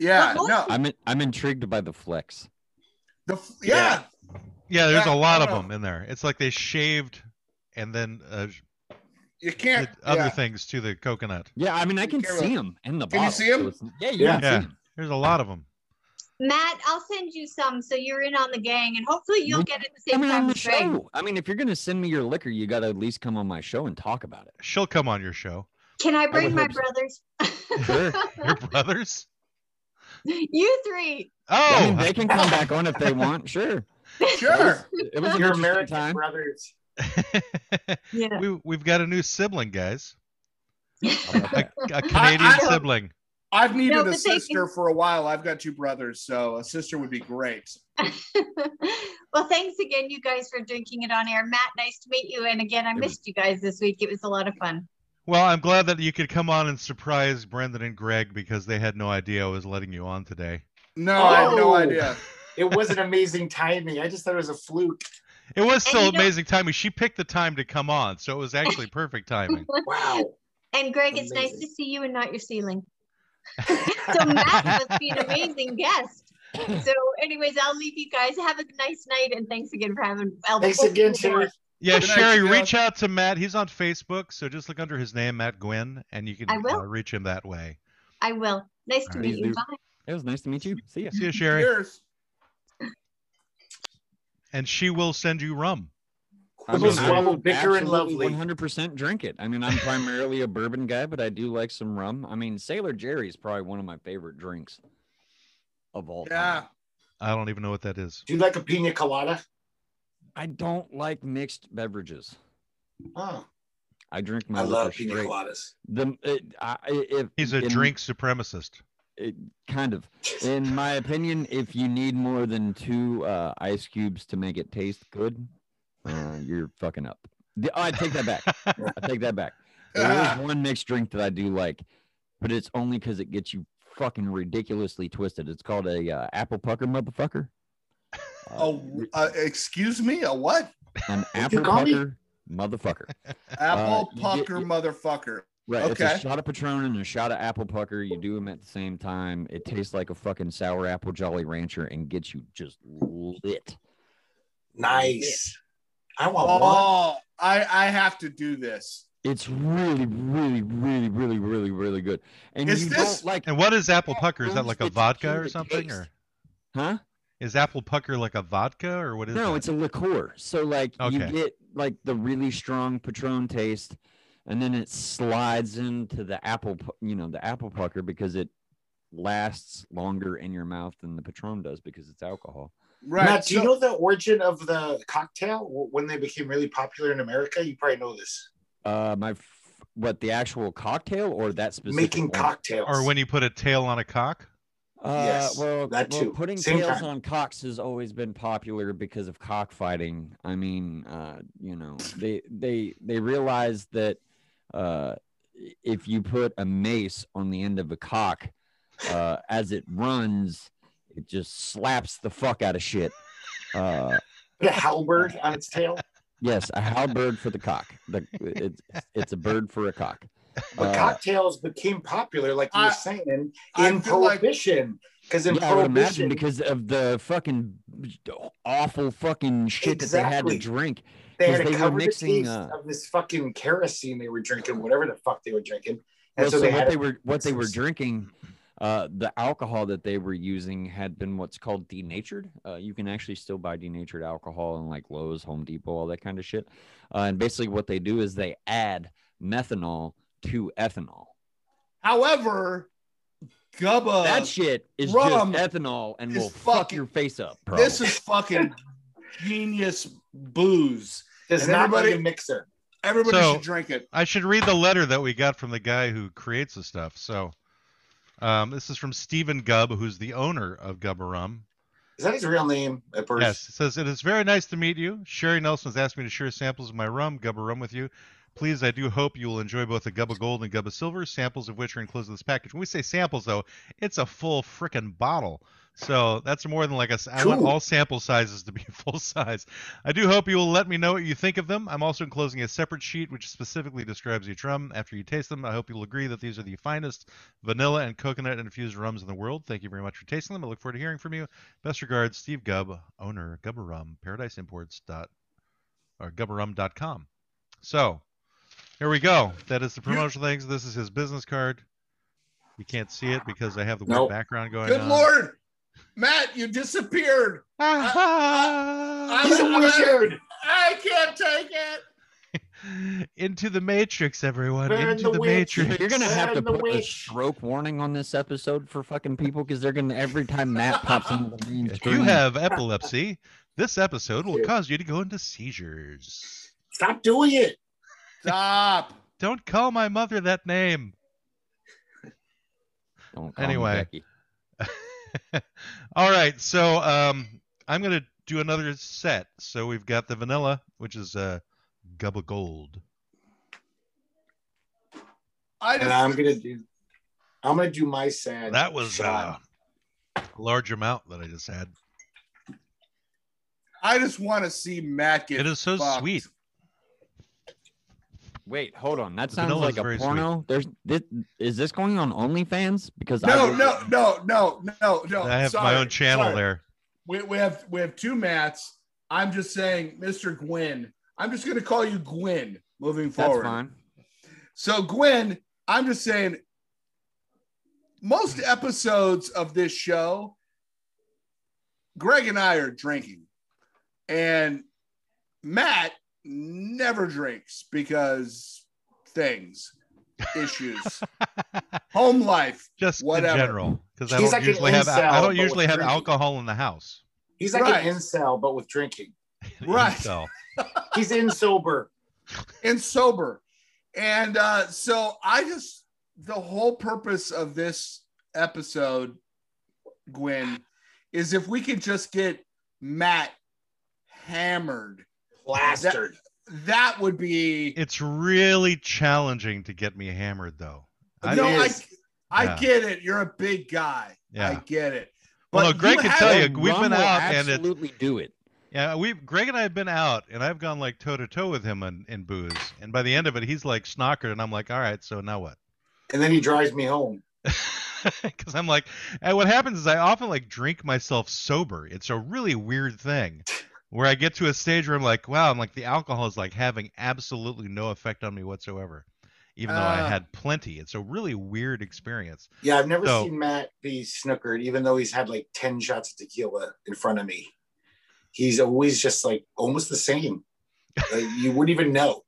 Yeah, But no, I'm in, I'm intrigued by the flex. the yeah. Yeah, there's Yeah, a lot I of know. them in there. It's like they shaved and then uh, You can't. did other yeah. things to the coconut. Yeah, I mean, I You can can't see really- them in the Can you bottle. see 'em? so it's- yeah, you Yeah. can see Yeah, 'em. there's a lot of them. Matt, I'll send you some so you're in on the gang, and hopefully you'll Well, get it the I same mean, on time the as Greg. show. I mean, if you're gonna send me your liquor, you got to at least come on my show and talk about it. She'll come on your show. Can I would bring my hope so. brothers? Sure. Your brothers? You three. Oh, I mean, they can come back on if they want. Sure. Sure. It was an Your interesting American time. brothers. Yeah. we we've got a new sibling, guys. How about A, that? a Canadian I- sibling. I've needed No, a but they sister can- for a while. I've got two brothers, so a sister would be great. Well, thanks again, you guys, for drinking it on air. Matt, nice to meet you. And again, I It was- missed you guys this week. It was a lot of fun. Well, I'm glad that you could come on and surprise Brendan and Greg because they had no idea I was letting you on today. No, I have no Oh. idea. It was an amazing timing. I just thought it was a fluke. It was still you know- amazing timing. She picked the time to come on, so it was actually perfect timing. Wow. And Greg, it's nice Amazing. to see you and not your ceiling. So Matt must be an amazing guest. So, anyways, I'll leave you guys. Have a nice night, and thanks again for having. I'll Thanks open again, the door. Terry. Yeah, Good night, Sherry, you guys. reach out to Matt. He's on Facebook, so just look under his name, Matt Gwynn, and you can I will. uh, reach him that way. I will. Nice to All meet right. you. Please do. Bye. It was nice to meet you. See ya. See you, Sherry. Cheers. And she will send you rum. I Quibble, mean, I squabble, would bicker, and absolutely lovely. one hundred percent drink it. I mean, I'm primarily a bourbon guy, but I do like some rum. I mean, Sailor Jerry is probably one of my favorite drinks of all Yeah. time. I don't even know what that is. Do you like a pina colada? I don't like mixed beverages. Oh, I drink my I love liquor pina straight. coladas. The it, I, if He's a in- drink supremacist. it, kind of. In my opinion, if you need more than two uh, ice cubes to make it taste good, uh, you're fucking up. The, oh, I take that back. I take that back. There is one mixed drink that I do like, but it's only because it gets you fucking ridiculously twisted. It's called a uh, apple pucker motherfucker. Uh, Oh, uh, excuse me, a what? an you apple call me? pucker motherfucker. Apple you get- pucker you- motherfucker. Right. It's Okay. a shot of Patron and a shot of apple pucker. You do them at the same time. It tastes like a fucking sour apple Jolly Rancher and gets you just lit. Nice. I want one. Oh, I I have to do this. It's really, really, really, really, really, really good. And Is you this- don't like, And what is apple pucker? Is that It's like a the vodka tequila or something? taste. Or huh? is apple pucker like a vodka or what is No, that? it's a liqueur. So like you Okay. get like the really strong Patron taste, and then it slides into the apple, pu- you know, the apple pucker because it lasts longer in your mouth than the Patron does because it's alcohol. Right. Matt, do you so- know the origin of the cocktail w- when they became really popular in America? You probably know this. Uh, my f- what the actual cocktail or that specific Making one? cocktails. Or when you put a tail on a cock? Uh, Yes, well, that well, too. putting Same tails time. on cocks has always been popular because of cockfighting. I mean, uh, you know, they they they realized that uh, if you put a mace on the end of a cock, uh, as it runs, it just slaps the fuck out of shit. Uh, The halberd on its tail. yes, a halberd for the cock. The, it's it's a bird for a cock. But Uh, cocktails became popular, like you I- were saying, I in feel like- Prohibition. Because in Yeah, I would Prohibition, imagine because of the fucking awful fucking shit that they had to Exactly. drink. they 'cause had to they were cover mixing, the taste uh, of this fucking kerosene they were drinking, whatever the fuck they were drinking. And Well, so, so, they what had they to- were what they were some- drinking, uh, the alcohol that they were using had been what's called denatured. Uh, you can actually still buy denatured alcohol in like Lowe's, Home Depot, all that kind of shit. Uh, and basically, what they do is they add methanol to ethanol. However, Gubba, that shit is rum just ethanol and is will fuck fucking- your face up, bro. this is fucking genius booze. does and not everybody- need a mixer. Everybody So- should drink it. I should read the letter that we got from the guy who creates the stuff. So um, this is from Stephen Gubb, who's the owner of Gubba Rum. Is that his real name at first? Yes, it says, it is very nice to meet you. Sherry Nelson has asked me to share samples of my rum, Gubba Rum, with you. Please, I do hope you will enjoy both the Gubba Gold and Gubba Silver, samples of which are enclosed in this package. When we say samples, though, it's a full frickin' bottle. So that's more than like a. I want Cool. all sample sizes to be full size. I do hope you will let me know what you think of them. I'm also enclosing a separate sheet which specifically describes each rum. After you taste them, I hope you'll agree that these are the finest vanilla and coconut infused rums in the world. Thank you very much for tasting them. I look forward to hearing from you. Best regards, Steve Gubb, owner Gubba Rum, Paradise Imports dot or Gubba Rum dot com. So here we go. That is the promotional things. This is his business card. You can't see it because I have the weird Nope. background going Good on. Lord, Matt, you disappeared. I, He's a I, wizard. I can't take it. Into the Matrix, everyone. Burn Into the the, witch. Matrix. You're gonna have to And the put a witch. stroke warning on this episode for fucking people because they're gonna every time Matt pops into the main If screen. you have epilepsy, this episode will Yeah. cause you to go into seizures. Stop doing it. Stop. Don't call my mother that name. Don't call me Anyway. Becky. All right, so um, I'm gonna do another set. So we've got the vanilla, which is uh, Gubba Gold. I And just, I'm gonna do. I'm gonna do my sad. That was uh, shot. a large amount that I just had. I just want to see Matt get. It is so fucked. sweet. Wait, hold on. That The sounds vanilla like is a very porno. There's this, is this going on OnlyFans? Because No, I, no, no, no, no, no. I have my Sorry, own channel sorry. there. We, we have we have two Matts. I'm just saying, Mister Gwyn. I'm just gonna call you Gwyn moving That's forward. fine. So Gwyn, I'm just saying. Most episodes of this show, Greg and I are drinking, and Matt never drinks because things, issues, home life. Just Whatever. in general, because I He's don't like an usually have incel, I don't but usually with have drinking. alcohol in the house. He's like Right. an incel, but with drinking. Right. So He's in sober. And sober. And uh, so I just, the whole purpose of this episode, Gwen, is if we could just get Matt hammered, Plastered. that would be. it's really challenging to get me hammered, though. I, no, I, is. I Yeah. get it. You're a big guy. Yeah. I get it. Well, no, But Greg can have- tell you, The we've rum been will out and it- absolutely do it. Yeah, we Greg and I have been out, and I've gone like toe to toe with him in, in booze, and by the end of it, he's like snockered, and I'm like, all right, so now what? And then he drives me home. Because I'm like, and what happens is I often like drink myself sober. It's a really weird thing, where I get to a stage where I'm like, wow, I'm like the alcohol is like having absolutely no effect on me whatsoever, even though I Ah. had plenty. It's a really weird experience. Yeah, I've never So- seen Matt be snookered, even though he's had like ten shots of tequila in front of me. He's always just like almost the same. Like, you wouldn't even know.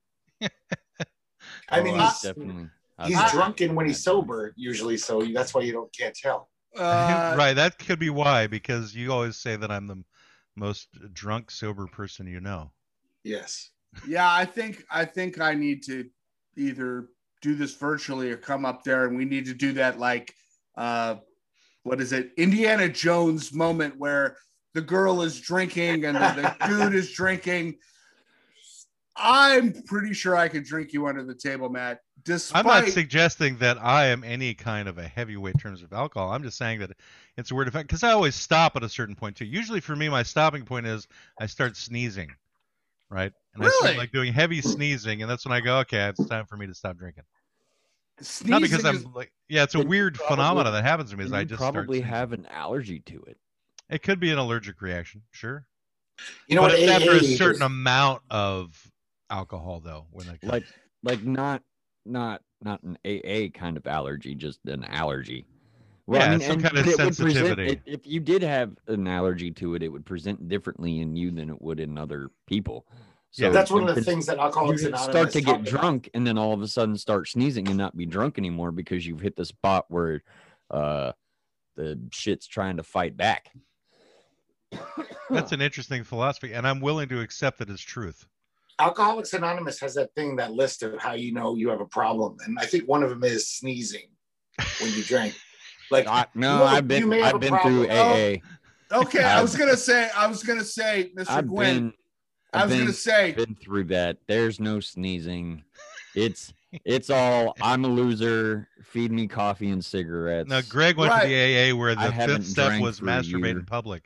I mean, Oh, I've he's, definitely. he's I've- drunken when he's sober, usually, so that's why you don't can't tell. Uh, Right, that could be why, because you always say that I'm the most drunk sober person you know. Yes. Yeah, I think I think I need to either do this virtually or come up there, and we need to do that like, uh, what is it, Indiana Jones moment where the girl is drinking and the, the dude is drinking. I'm pretty sure I could drink you under the table, Matt. Despite I'm not suggesting that I am any kind of a heavyweight in terms of alcohol. I'm just saying that it's a weird effect because I always stop at a certain point too. Usually for me, my stopping point is I start sneezing, right? And I Really? start like doing heavy sneezing, and that's when I go, okay, it's time for me to stop drinking. sneezing Not because I'm is- like, yeah, it's a Then you weird probably- phenomena that happens to me. Is You I just start probably sneezing. have an allergy to it. It could be an allergic reaction, sure. You know But what? it's after a A A certain is- amount of alcohol, though, when it Like, like not, not, not an A A kind of allergy, just an allergy. Yeah, some and- kind of but it would present- sensitivity. it- if you did have an allergy to it, it would present differently in you than it would in other people. Yeah, That's one you of the could- things that You Alcoholics could Anonymous start to talk get about. drunk and then all of a sudden start sneezing and not be drunk anymore because you've hit the spot where uh, the shit's trying to fight back. That's an interesting philosophy, and I'm willing to accept it as truth. Alcoholics Anonymous has that thing, that list of how you know you have a problem, and I think one of them is sneezing when you drink. Like, I, no, you have a- I've you been may have I've a been problem. through A A. Okay, I was gonna say, I was gonna say, Mister I've Gwynn, been I I've was been, gonna say, been through that. There's no sneezing. It's it's all I'm a loser. Feed me coffee and cigarettes. Now, Greg went Right. to the A A where I the haven't fifth step drank was for a masturbate year. in public.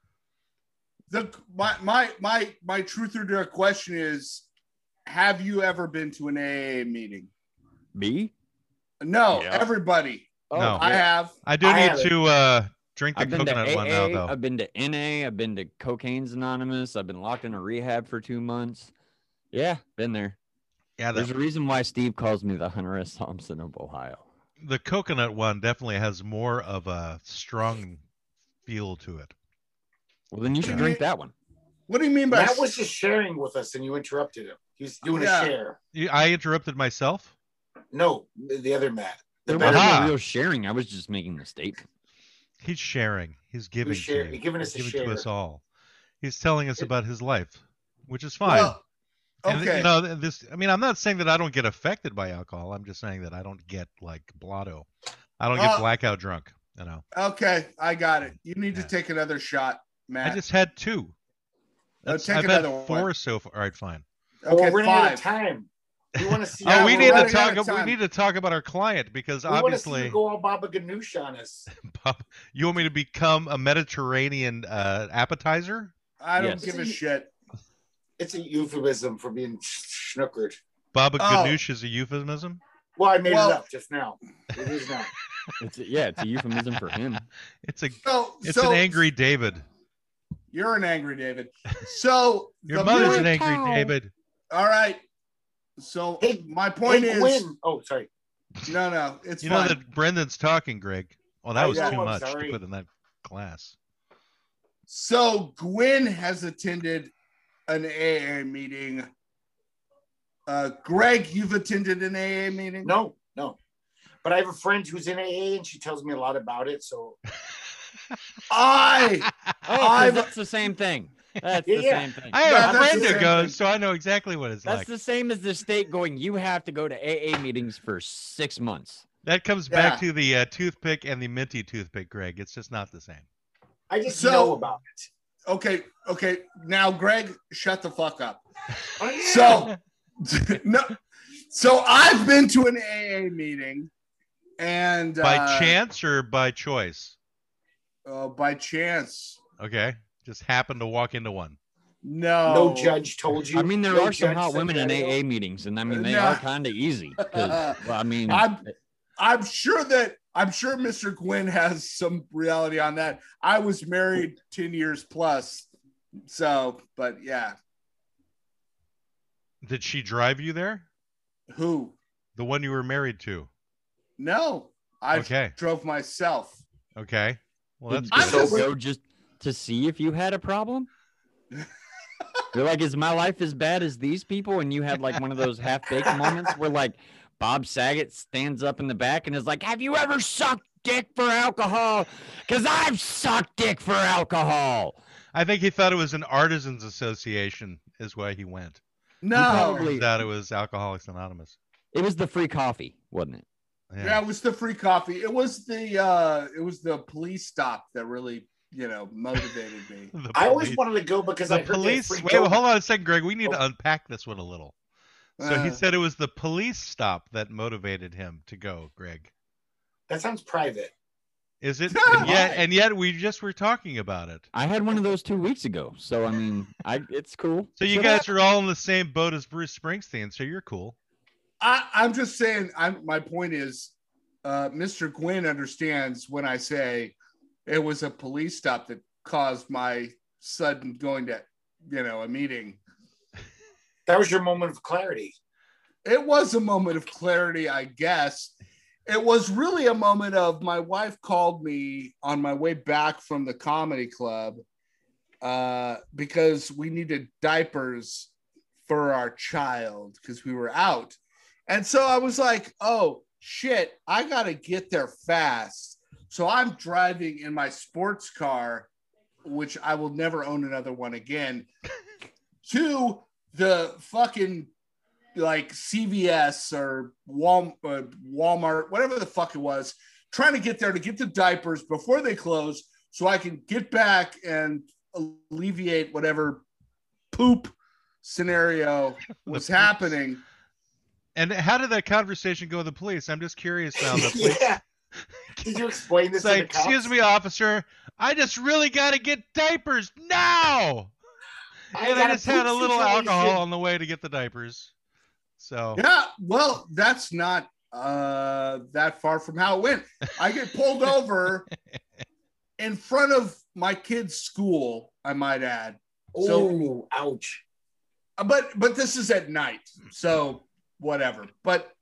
The my my my my truth or dare question is: have you ever been to an A A meeting? Me? No, Yeah. everybody. Oh, No. I have. I do I need haven't. to uh, drink the I've been to coconut A A. one now, though. I've been to N A. I've been to Cocaine's Anonymous. I've been locked in a rehab for two months. Yeah, been there. Yeah, There's the, a reason why Steve calls me the Hunter S. Thompson of Ohio. the coconut one definitely has more of a strong feel to it. Well, then you should Yeah. drink that one. What do you mean by Matt was just sharing with us, and you interrupted him. He's doing Yeah. a share. You- I interrupted myself. No, the other Matt. The There better wasn't Aha. no real sharing. I was just making the statement. He's sharing. He's giving share- to you. he's giving us He's a giving to share. us all. He's telling us about his life, which is fine. Well, And, okay. you know, this. I mean, I'm not saying that I don't get affected by alcohol. I'm just saying that I don't get like blotto. I don't get Uh, blackout drunk. You know, Okay, I got it. You need Yeah. to take another shot, Matt. I just had two. Uh, That's, take I've another had four one. so far. All right, fine. Well, Okay, we're running out five. of time. We want to see. Oh, Yeah, we we're need to running out talk. of We time. need to talk about our client because We want to see obviously, you go all Baba Ganoush on us. Bob, you want me to become a Mediterranean uh, appetizer? I don't Yes. give a shit. It's a euphemism for being sh- schnookered. Baba Oh. Ganoush is a euphemism. Well, I made Well- it up just now. It is now. It's a, yeah, it's a euphemism for him. It's a. So, It's so an angry David. You're an angry David. So Your the mother's really- an angry David. All right. So Hey, my point Hey, is, Gwen. Oh, sorry. no, no, it's You fine. know that Brendan's talking, Greg. Well, that I was know, too I'm much sorry. to put in that class. So Gwen has attended an A A meeting. Uh, Greg, you've attended an A A meeting? No, no. But I have a friend who's in A A, and she tells me a lot about it. So I Oh, 'cause I've- that's the same thing. That's Yeah, the yeah. same thing. I have Yeah, a that's friend the who same goes, thing. so I know exactly what it's That's like. the same as the state going, you have to go to A A meetings for six months. That comes back Yeah. to the uh, toothpick and the minty toothpick, Greg. It's just not the same. I just So- know about it. okay, okay. Now, Greg, shut the fuck up. Oh, yeah. So no, so I've been to an A A meeting, and By uh, chance or by choice? uh, by chance, Okay. Just happened to walk into one. no, no judge told you. I mean, there No are some judge hot said women in that. A A meetings, and I mean, they No. are kind of easy. 'cause, well, I mean, I'm I'm sure that I'm sure Mister Gwynn has some reality on that. I was married ten years plus, so but yeah, Did she drive you there? who? The one you were married to. No, I Okay. drove myself. Okay. Well, that's did good. I'm you just- go just to see if you had a problem? You're like, is my life as bad as these people? And you had like one of those half-baked moments where like Bob Saget stands up in the back and is like, have you ever sucked dick for alcohol? Because I've sucked dick for alcohol. I think he thought it was an artisans association is why he went. No, probably- He thought it was Alcoholics Anonymous. It was the free coffee, wasn't it? yeah, it was the free coffee. It was the uh, it was the police stop that really you know motivated me. The I always police- wanted to go because I the heard police. they had free Wait, dope. hold on a second, Greg. We need Oh. to unpack this one a little. So he Uh, said it was the police stop that motivated him to go, Greg. That sounds private. Is it? No. and yet, and yet we just were talking about it. I had one of those two weeks ago. So, I mean, I it's cool. So you Shut guys up. are all in the same boat as Bruce Springsteen, so you're cool. I, I'm just saying. I'm my point is, uh, Mister Gwynn understands when I say it was a police stop that caused my sudden going to you know a meeting. That was your moment of clarity. It was a moment of clarity, I guess. It was really a moment of my wife called me on my way back from the comedy club uh, because we needed diapers for our child because we were out. And so I was like, oh, shit, I got to get there fast. So I'm driving in my sports car, which I will never own another one again, to the fucking like C V S or Wal- uh, Walmart, whatever the fuck it was, trying to get there to get the diapers before they close so I can get back and alleviate whatever poop scenario was The poops. happening. And how did that conversation go with the police? I'm just curious now. The police, Yeah. Did you explain it's this to like, the cops? excuse me, officer, I just really got to get diapers now. And I got a just had a poop little situation. alcohol on the way to get the diapers. So Yeah, well, that's not uh that far from how it went. I get pulled over in front of my kid's school, I might add. So, Oh, ouch. but but this is at night, so whatever. But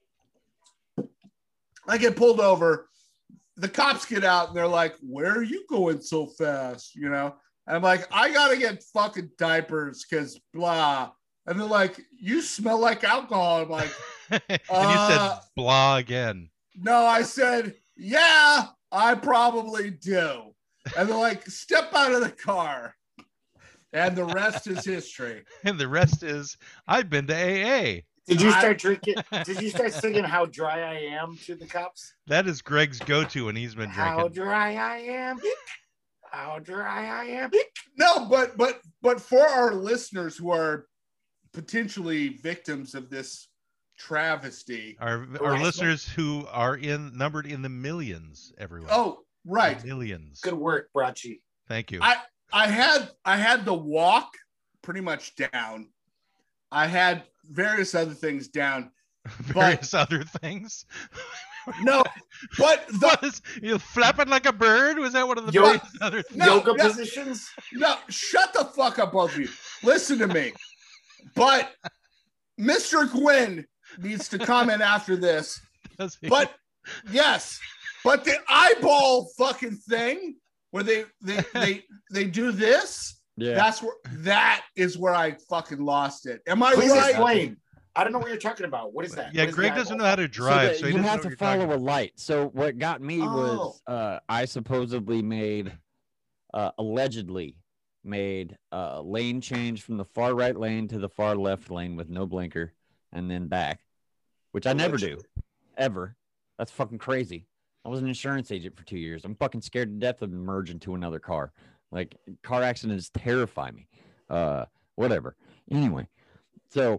I get pulled over. The cops get out and they're like, "Where are you going so fast?" You know, and I'm like, "I gotta get fucking diapers because blah." And they're like, "You smell like alcohol." I'm like, and you Uh, said blah again. "No," I said, "Yeah, I probably do." And they're like, "Step out of the car." And the rest is history. And the rest is, I've been to A A. Did you I- start drinking? Did you start singing "How Dry I Am" to the cops? That is Greg's go-to when he's been How drinking. dry I am. How dry I am. No, but but but for our listeners who are potentially victims of this travesty. Our our Harassment. listeners who are in numbered in the millions, everyone. Oh, right. Millions. Good work, Brachi. Thank you. I I had I had the walk pretty much down. I had various other things down. Various other things. No, but the What is, you flapping like a bird? Was that one of the Yo- various other things? No, Yoga no. positions. no, shut the fuck up, both of you. Listen to me. But Mister Gwynn needs to comment after this. Does he? But yes, but the eyeball fucking thing where they they they they do this. Yeah. That's where that is where I fucking lost it. Am I Please right? explain. I don't know what you're talking about. What is that? yeah, What is Greg that? doesn't know how to So drive, that so, he you doesn't have know to what you're talking follow a about. light. So what got me was Oh. uh, I supposedly made, uh, allegedly made a lane change from the far right lane to the far left lane with no blinker and then back, which I never do, ever. That's fucking crazy. I was an insurance agent for two years. I'm fucking scared to death of merging to another car. Like, car accidents terrify me. Uh, whatever. Anyway, so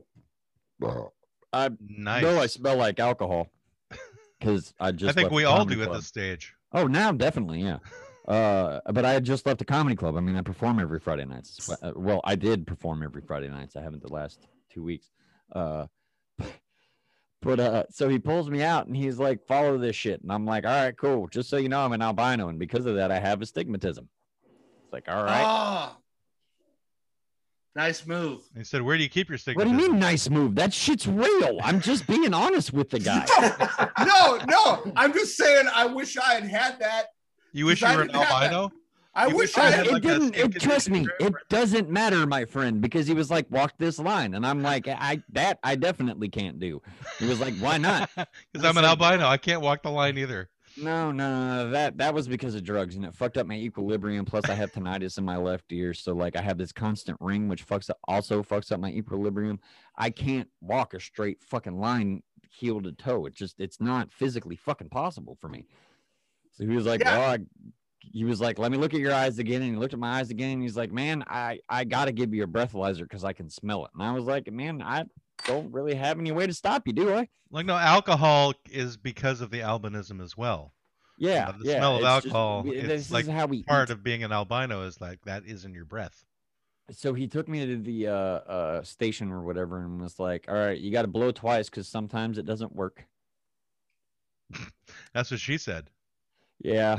I Nice. know I smell like alcohol because I just I think left we the all comedy do at club. this stage. Oh, now definitely, yeah. Uh, but I had just left the comedy club. I mean, I perform every Friday nights. Uh, Well, I did perform every Friday nights. I haven't the last two weeks. Uh, but uh, so he pulls me out and he's like, "Follow this shit," and I'm like, "All right, cool. Just so you know, I'm an albino, and because of that, I have astigmatism." It's like, "All right." Ah, nice move. He said, "Where do you keep your What stigmatism?" do you mean, nice move? That shit's real. I'm just being honest with the guy. No, no, I'm just saying. I wish I had had that. You wish I you were an didn't have that. albino? I You wish wish I I had. had it like a didn't. skin It, trust me, condition. it doesn't matter, my friend, because he was like, "Walk this line," and I'm like, "I that I definitely can't do." He was like, "Why not?" Because I'm an albino. I can't walk the line either. No, no, no, that that was because of drugs, and it fucked up my equilibrium. Plus, I have tinnitus in my left ear, so like I have this constant ring, which fucks up, also fucks up my equilibrium. I can't walk a straight fucking line, heel to toe. It just it's not physically fucking possible for me. So he was like, Yeah. "Oh," I, he was like, "Let me look at your eyes again," and he looked at my eyes again, and he's like, "Man, I I gotta give you a breathalyzer because I can smell it." And I was like, "Man, I don't really have any way to stop you, do I?" Like, no, alcohol is because of the albinism as well. Yeah, Uh, the yeah. smell of it's just- alcohol, this it's is like how we Part eat. of being an albino is like that is in your breath. So he took me to the uh, uh, station or whatever and was like, "All right, you got to blow twice because sometimes it doesn't work." That's what she said. Yeah.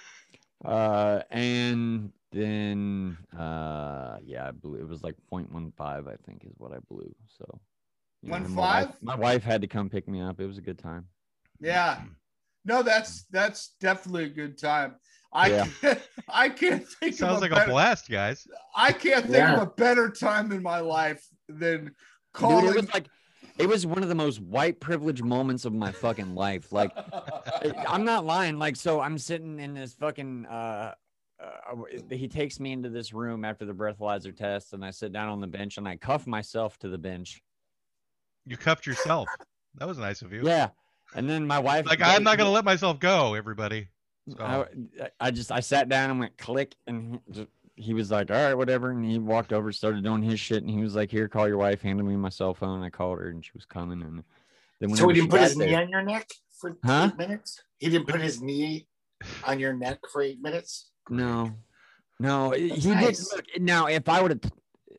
uh, and then, uh, yeah, I blew. It was like point one five, I think, is what I blew. So, you know, One my wife- five? My wife had to come pick me up. It was a good time. Yeah. No, that's that's definitely a good time. I Yeah. can't, I can't think Sounds of a like better, a blast, guys. I can't think Yeah. of a better time in my life than Dude, calling. it was like, it was one of the most white privilege moments of my fucking life. Like, I'm not lying. Like, so I'm sitting in this fucking. Uh, uh, he takes me into this room after the breathalyzer test, and I sit down on the bench and I cuff myself to the bench. You cuffed yourself. That was nice of you. Yeah, and then my wife. Like, I'm not gonna let myself go, everybody. So, I, I just I sat down and went click, and he, just, he was like, "All right, whatever," and he walked over, started doing his shit, and he was like, "Here, call your wife." Handed me my cell phone. I called her, and she was coming, and Then So whenever he she didn't put got his knee there- on your neck for Huh? eight minutes? He didn't put his knee on your neck for eight minutes? No, no, he That's did. nice. Look, now, if I would have,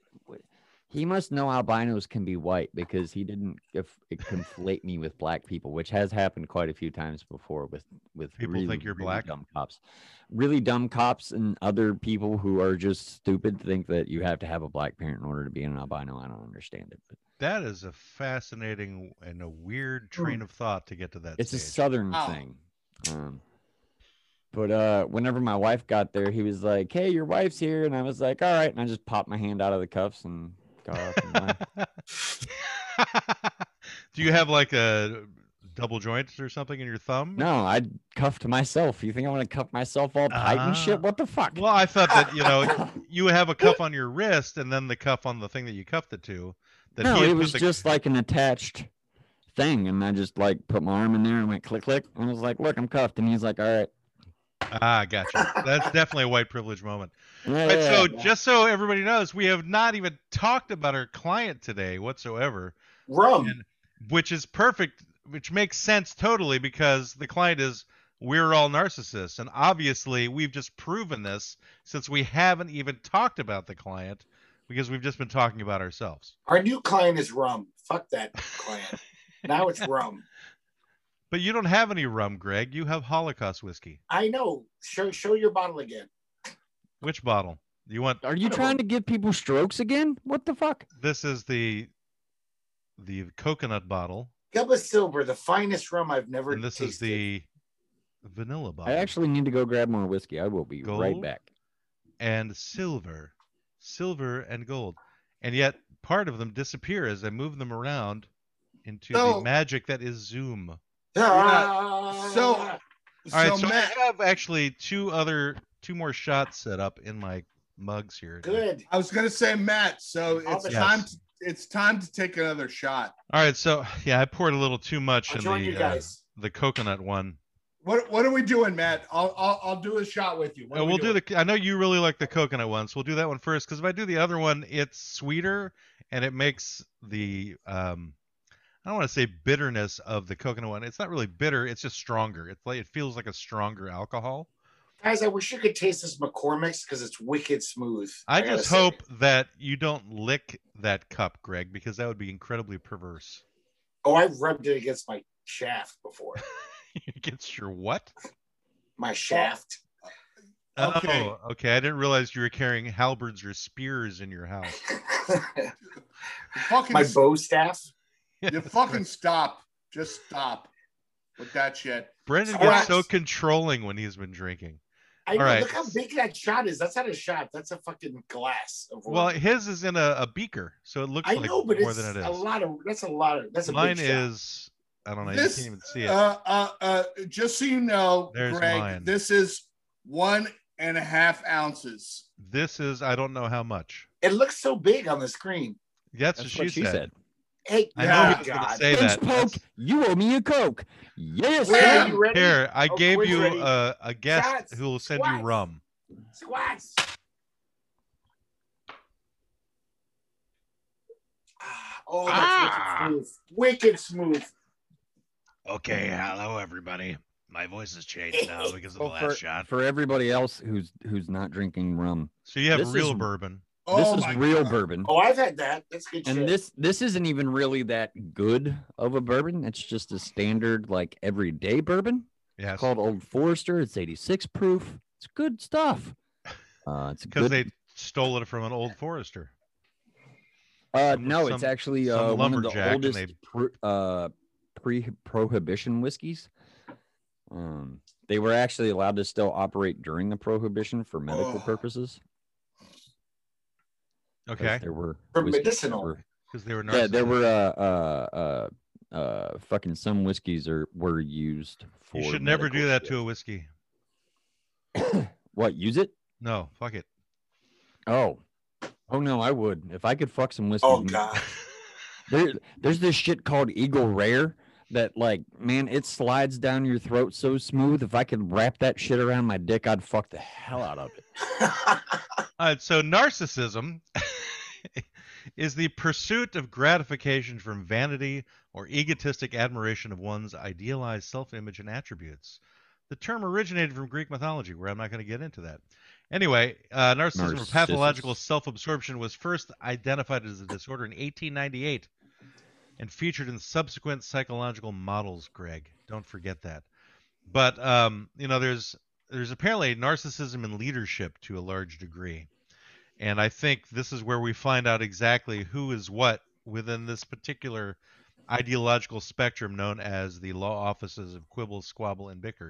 he must know albinos can be white because he didn't if, conflate me with black people, which has happened quite a few times before with with People really, think you're really black? dumb cops, really dumb cops, and other people who are just stupid think that you have to have a black parent in order to be an albino. I don't understand it, but That is a fascinating and a weird train of thought to get to that it's a stage. southern Wow. thing. Um, but uh, whenever my wife got there, he was like, "Hey, your wife's here," and I was like, "All right," and I just popped my hand out of the cuffs and got off. And left. Do you have like a double joint or something in your thumb? No, I cuffed myself. You think I want to cuff myself all tight and shit? Ah. What the fuck? Well, I thought that, you know, you have a cuff on your wrist and then the cuff on the thing that you cuffed it to. That no, he had it put was the- just like an attached thing, and I just like put my arm in there and went click click, and I was like, "Look, I'm cuffed," and he's like, "All right." Ah, gotcha. That's definitely a white privilege moment. Yeah, Right, so yeah. just so everybody knows, we have not even talked about our client today whatsoever, Rum. and, which is perfect, which makes sense totally because the client is we're all narcissists, and obviously we've just proven this since we haven't even talked about the client because we've just been talking about ourselves. Our new client is rum. Fuck that client. Now it's rum. But you don't have any rum, Greg. You have Holocaust whiskey. I know. Show show your bottle again. Which bottle? You want? Are you trying to give people strokes again? What the fuck? This is the the coconut bottle, Gubba Silver, the finest rum I've never and this tasted. is the vanilla bottle. I actually need to go grab more whiskey. I will be right Gold? back. and silver, silver and gold, and yet part of them disappear as I move them around into So- the magic that is Zoom. Ah. So, All right, so, so I Matt, have actually two other two more shots set up in my mugs here. good. I was gonna say Matt. So it's Yes. time. To, it's time to take another shot. All right, so yeah, I poured a little too much I'll in join you the uh, guys. the coconut one. What What are we doing, Matt? I'll I'll, I'll do a shot with you. What Uh, are we we'll do doing? the. I know you really like the coconut one, so we'll do that one first. Because if I do the other one, it's sweeter and it makes the um, I don't want to say bitterness of the coconut one. It's not really bitter. It's just stronger. It's like it feels like a stronger alcohol. Guys, I wish you could taste this McCormick's because it's wicked smooth. I, gotta just say. hope that you don't lick that cup, Greg, because that would be incredibly perverse. Oh, I've rubbed it against my shaft before. Against your what? My shaft. Okay. Oh, okay. I didn't realize you were carrying halberds or spears in your house. Fucking, my bow staff. you fucking stop. Just stop with that shit. Brendan All gets right. so controlling when he's been drinking. I know, All right. look how big that shot is. That's not a shot. That's a fucking glass. Of Well, rum. his is in a, a beaker, so it looks I like know, but more it's than it is. a lot of. That's a lot of. That's a Mine big shot. is, I don't know, This, you can't even see it. Uh, uh, uh, just so you know, There's Greg, mine. this is one and a half ounces. This is, I don't know how much. It looks so big on the screen. That's, That's what she, said. Hey, I Yeah. know oh he was going God. to say Pinch that. poke. That's- You owe me a coke. Yes, Where sir. are you ready? Here, I Oh, gave quiz you ready. a, a guest Shots. who will send you Squats. rum. Squats. Ah, Oh, that's Ah. wicked smooth. Wicked smooth. Okay, hello everybody. My voice has changed now because of Well, the last for, shot. for everybody else who's who's not drinking rum, So you have this real is- bourbon. Oh this is my real God. bourbon. Oh, I've had that. That's good And shit. this this isn't even really that good of a bourbon. It's just a standard like everyday bourbon. Yes. It's called Old Forester. It's eighty-six proof. It's good stuff. Uh, it's Because good. they stole it from an old forester. uh, some- no, some- it's actually some uh, one of the lumberjack and oldest they- pr- uh, pre-prohibition whiskeys. Um, they were actually allowed to still operate during the prohibition for medical Oh. purposes. 'cause Okay. There were For whiskeys that medicinal. were- Because they were Yeah, there narcissists. were uh uh uh uh fucking some whiskeys are were used for. You should never do medical that shit. to a whiskey. What? Use it? No, fuck it. Oh, oh no, I would if I could fuck some whiskey. Oh God. There, there's this shit called Eagle Rare that, like, man, it slides down your throat so smooth. If I could wrap that shit around my dick, I'd fuck the hell out of it. All right, so narcissism is the pursuit of gratification from vanity or egotistic admiration of one's idealized self-image and attributes. The term originated from Greek mythology, where I'm not going to get into that. Anyway, uh, narcissism or Narcissus. pathological self-absorption was first identified as a disorder in eighteen ninety-eight and featured in subsequent psychological models, Greg. Don't forget that. But, um, you know, there's there's apparently narcissism in leadership to a large degree. And I think this is where we find out exactly who is what within this particular ideological spectrum known as the law offices of quibble, squabble, and bicker.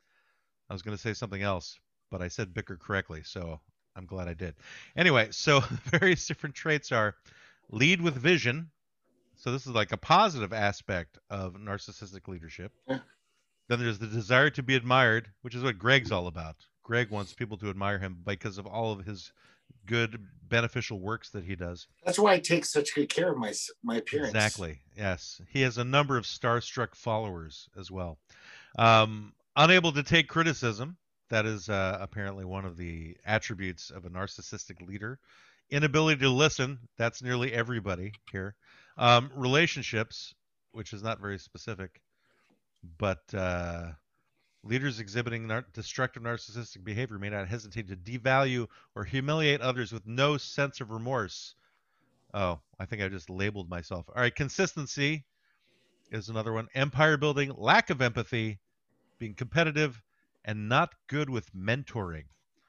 I was going to say something else, but I said bicker correctly, so I'm glad I did. Anyway, so various different traits are lead with vision. So this is like a positive aspect of narcissistic leadership. Yeah. Then there's the desire to be admired, which is what Greg's all about. Greg wants people to admire him because of all of his good, beneficial works that he does. That's why I take such good care of my my appearance. Exactly. Yes. He has a number of starstruck followers as well. Um, unable to take criticism. That is uh, apparently one of the attributes of a narcissistic leader. Inability to listen. That's nearly everybody here. Um, relationships, which is not very specific, but uh, leaders exhibiting nar- destructive narcissistic behavior may not hesitate to devalue or humiliate others with no sense of remorse. Oh, I think I just labeled myself. All right, consistency is another one. Empire building, lack of empathy, being competitive, and not good with mentoring.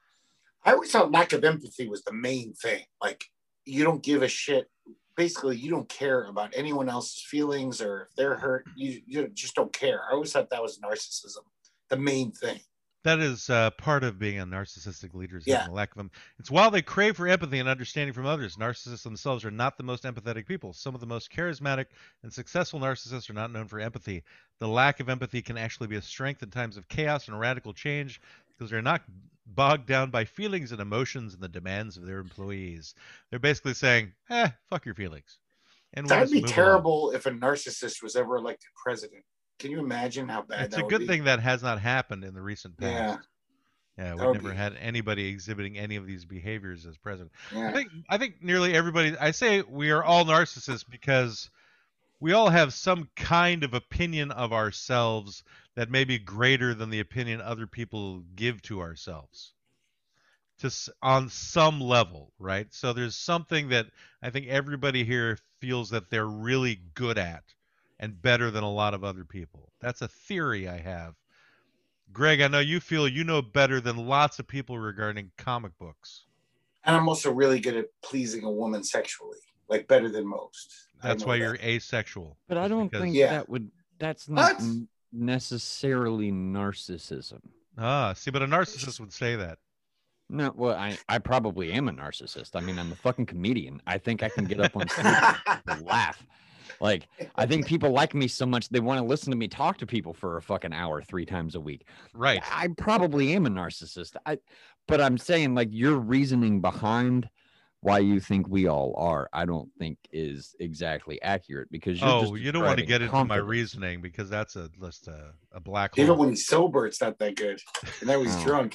I always thought lack of empathy was the main thing. Like, you don't give a shit. Basically, you don't care about anyone else's feelings, or if they're hurt, you, you just don't care. I always thought that was narcissism, the main thing. That is uh, part of being a narcissistic leader, is Yeah. having a lack of them. It's while they crave for empathy and understanding from others, narcissists themselves are not the most empathetic people. Some of the most charismatic and successful narcissists are not known for empathy. The lack of empathy can actually be a strength in times of chaos and radical change because they're not bogged down by feelings and emotions and the demands of their employees. They're basically saying, eh, fuck your feelings. And we'll That'd just be move on. terrible if a narcissist was ever elected president. Can you imagine how bad It's that a would good be? thing that has not happened in the recent past. Yeah. Yeah, That we've would never be- had anybody exhibiting any of these behaviors as president. I Yeah. think I think nearly everybody. I say we are all narcissists because we all have some kind of opinion of ourselves that may be greater than the opinion other people give to ourselves. To s- on some level, right? So there's something that I think everybody here feels that they're really good at and better than a lot of other people. That's a theory I have. Greg, I know you feel you know better than lots of people regarding comic books. And I'm also really good at pleasing a woman sexually, like better than most. I That's know why that. you're asexual. But I is don't because- think Yeah. that would. That's not What? n- necessarily narcissism. Ah, see, but a narcissist would say that. No, well, I, I probably am a narcissist. I mean, I'm a fucking comedian. I think I can get up on stage and people laugh. Like, I think people like me so much they want to listen to me talk to people for a fucking hour three times a week. Right. I probably am a narcissist. I, but I'm saying, like, your reasoning behind why you think we all are, I don't think is exactly accurate because you're Oh, just you don't want to describing get into my confidence. reasoning because that's a just a, a black Even hole. when he's sober, it's not that good. And now he's Oh. drunk.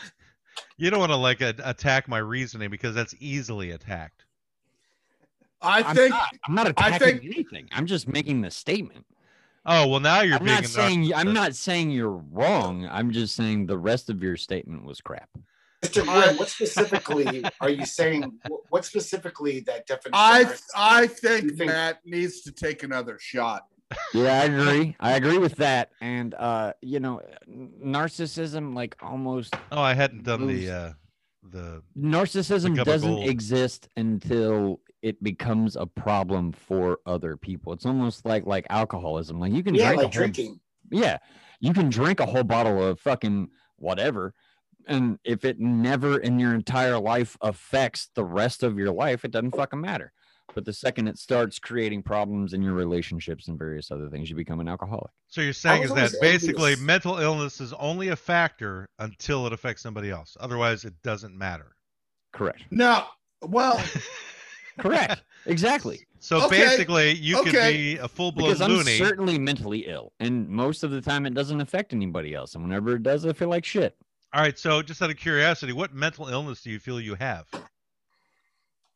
You don't want to like a, attack my reasoning because that's easily attacked. I I'm think not, I'm not I attacking think- anything. I'm just making the statement. Oh well, now you're I'm being not a saying I'm narcissist. not saying you're wrong. I'm just saying the rest of your statement was crap. Mister Glenn, what specifically are you saying? wh- What specifically that definition? I of narcissism? I think, You think- Matt needs to take another shot. Yeah, I agree. I agree with that. And uh, you know, narcissism, like almost Oh, I hadn't done moves- the uh, the narcissism Pick up a doesn't gold. exist until it becomes a problem for other people. It's almost like like alcoholism. Like you can yeah, drink like a whole, drinking. yeah, you can drink a whole bottle of fucking whatever. And if it never in your entire life affects the rest of your life, it doesn't fucking matter. But the second it starts creating problems in your relationships and various other things, you become an alcoholic. So you're saying was is that always basically envious. mental illness is only a factor until it affects somebody else. Otherwise, it doesn't matter. Correct. No, well, Correct. Exactly. So Okay, basically, you could okay. be a full-blown Because I'm loony. certainly mentally ill, and most of the time it doesn't affect anybody else. And whenever it does, I feel like shit. All right. So just out of curiosity, what mental illness do you feel you have?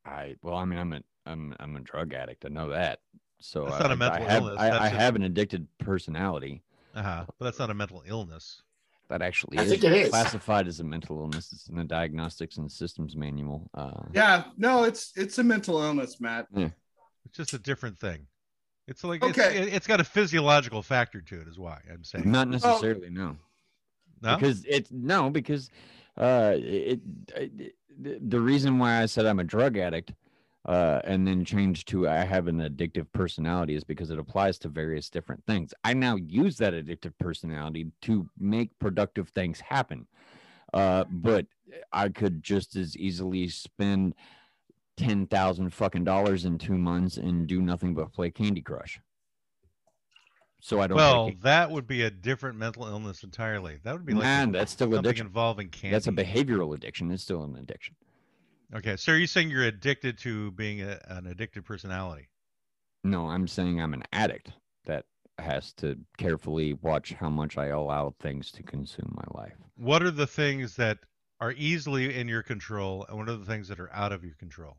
I well, I mean, I'm a I'm I'm a drug addict. I know that. So That's I, not a I- mental I have illness, I, that's I just- have an addicted personality. Uh-huh. But that's not a mental illness. That actually I is think it is. classified as a mental illness. It's in the Diagnostics and Systems Manual. Uh, Yeah, no, it's it's a mental illness, Matt. It's just a different thing. It's like Okay. it's, it's got a physiological factor to it, is why I'm saying. Not necessarily, no. No? Because it's no, because uh, it, it the, the reason why I said I'm a drug addict, uh, and then changed to I have an addictive personality is because it applies to various different things. I now use that addictive personality to make productive things happen. Uh, but I could just as easily spend ten thousand fucking dollars in two months and do nothing but play Candy Crush. So I don't. play Well, Candy- that would be a different mental illness entirely. That would be like Man, that's still something addiction. involving candy. That's a behavioral addiction. It's still an addiction. Okay, so are you saying you're addicted to being a, an addicted personality? No, I'm saying I'm an addict that has to carefully watch how much I allow things to consume my life. What are the things that are easily in your control, and what are the things that are out of your control?